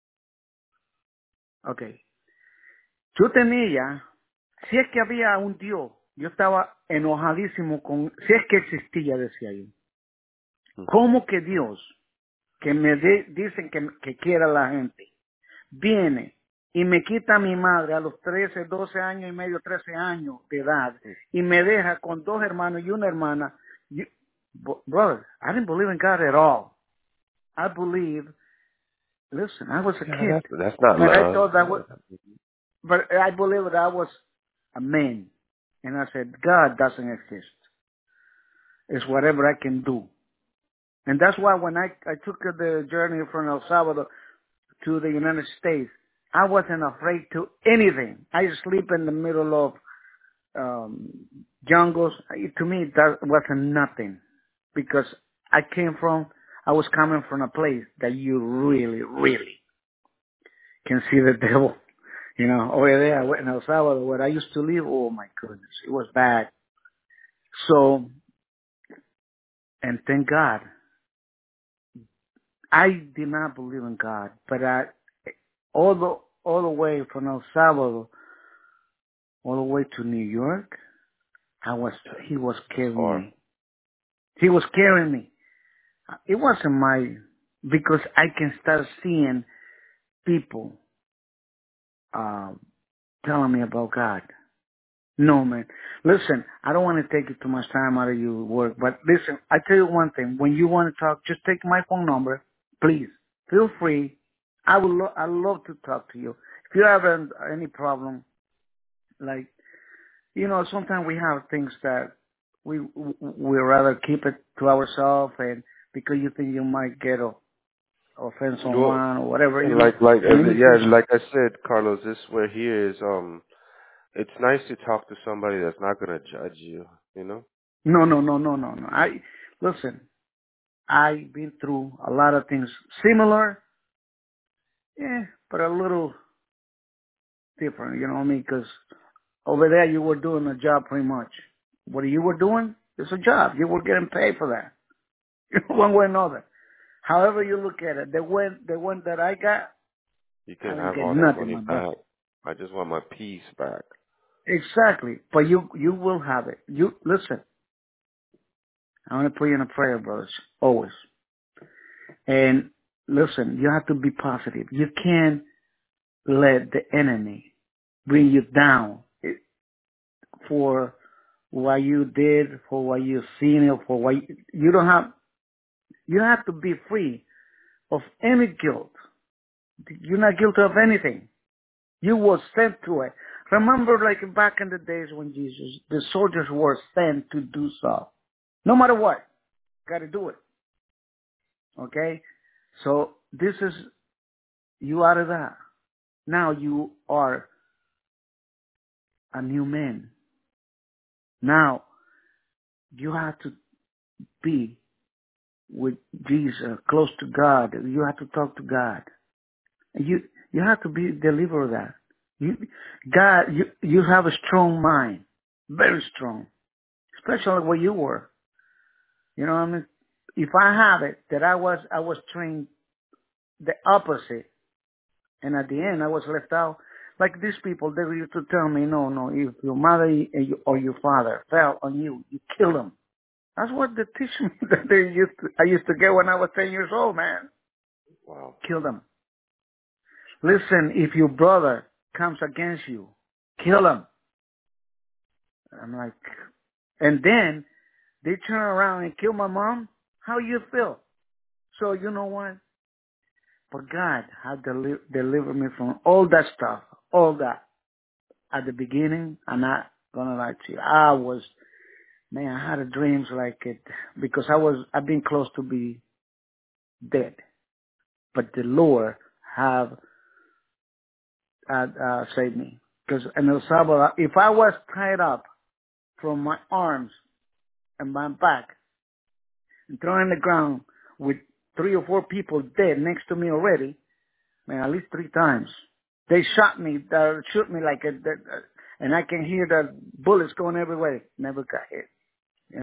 Okay. Yo tenía, si es que había un Dios, yo estaba enojadísimo con, si es que existía, decía yo. Mm. ¿Cómo que Dios, que me de- dicen que, que quiera la gente, viene y me quita a mi madre a los trece, doce años y medio, trece años de edad Mm. y me deja con dos hermanos y una hermana? You, bro- brother, I didn't believe in God at all. I believe, listen, I was a Yeah, kid, that's that's not but I love. thought that was, but I believe that I was a man. And I said, God doesn't exist. It's whatever I can do. And that's why when I, I took the journey from El Salvador to the United States, I wasn't afraid to anything. I sleep in the middle of um, jungles. To me, that wasn't nothing because I came from, I was coming from a place that you really, really can see the devil. You know, over there in El Salvador, where I used to live, oh my goodness, it was bad. So, and thank God, I did not believe in God, but I, all the all the way from El Salvador, all the way to New York, I was he was It's carrying far. me. He was carrying me. It wasn't my because I can start seeing people um, telling me about God. No, man. Listen, I don't want to take too much time out of your work, but listen, I tell you one thing. When you want to talk, just take my phone number, please. Feel free. I would lo- I love to talk to you. If you have an- any problem, like, you know, sometimes we have things that we we rather keep it to ourselves, and because you think you might get a, offense on Well, one or whatever, yeah, you know. like like And uh, let me tell yeah, you, like I said, Carlos, this where here is um, it's nice to talk to somebody that's not gonna judge you. You know. no, no, no, no, no, no. I listen. I've been through a lot of things similar, yeah, but a little different. You know what I mean? Because over there you were doing a job pretty much. What you were doing is a job. You were getting paid for that, one way or another. However you look at it, the one the one that I got, You I can didn't have get all that nothing, money my brother. back. I just want my peace back. Exactly. But you you will have it. You listen. I want to put you in a prayer, brothers, always. And listen, you have to be positive. You can't let the enemy bring you down for what you did, for what you've seen, or for what you, you don't have. You have to be free of any guilt. You're not guilty of anything. You were sent to it. Remember, like back in the days when Jesus, the soldiers were sent to do so. No matter what, got to do it. Okay? So this is, you out of that. Now you are a new man. Now you have to be with Jesus, close to God. You have to talk to God. You you have to be deliver that. You God, you you have a strong mind, very strong, especially where you were. You know what I mean? If I have it, that I was I was trained the opposite, and at the end I was left out. Like these people, they used to tell me, no, no, if your mother or your father fell on you, you kill them. That's what they teach me that they used to, I used to get when I was ten years old, man. Wow. Kill them. Listen, if your brother comes against you, kill him. I'm like, and then they turn around and kill my mom. How you feel? So you know what? But God had deli- delivered me from all that stuff, all that. At the beginning, I'm not gonna lie to you. I was, man, I had a dreams like it because I was, I've been close to be dead. But the Lord have uh, uh, saved me. Because in El Salvador, if I was tied up from my arms and my back and thrown on the ground with three or four people dead next to me already, man, at least three times. They shot me, uh, shoot me like a, a, a, and I can hear the bullets going every way. Never got hit.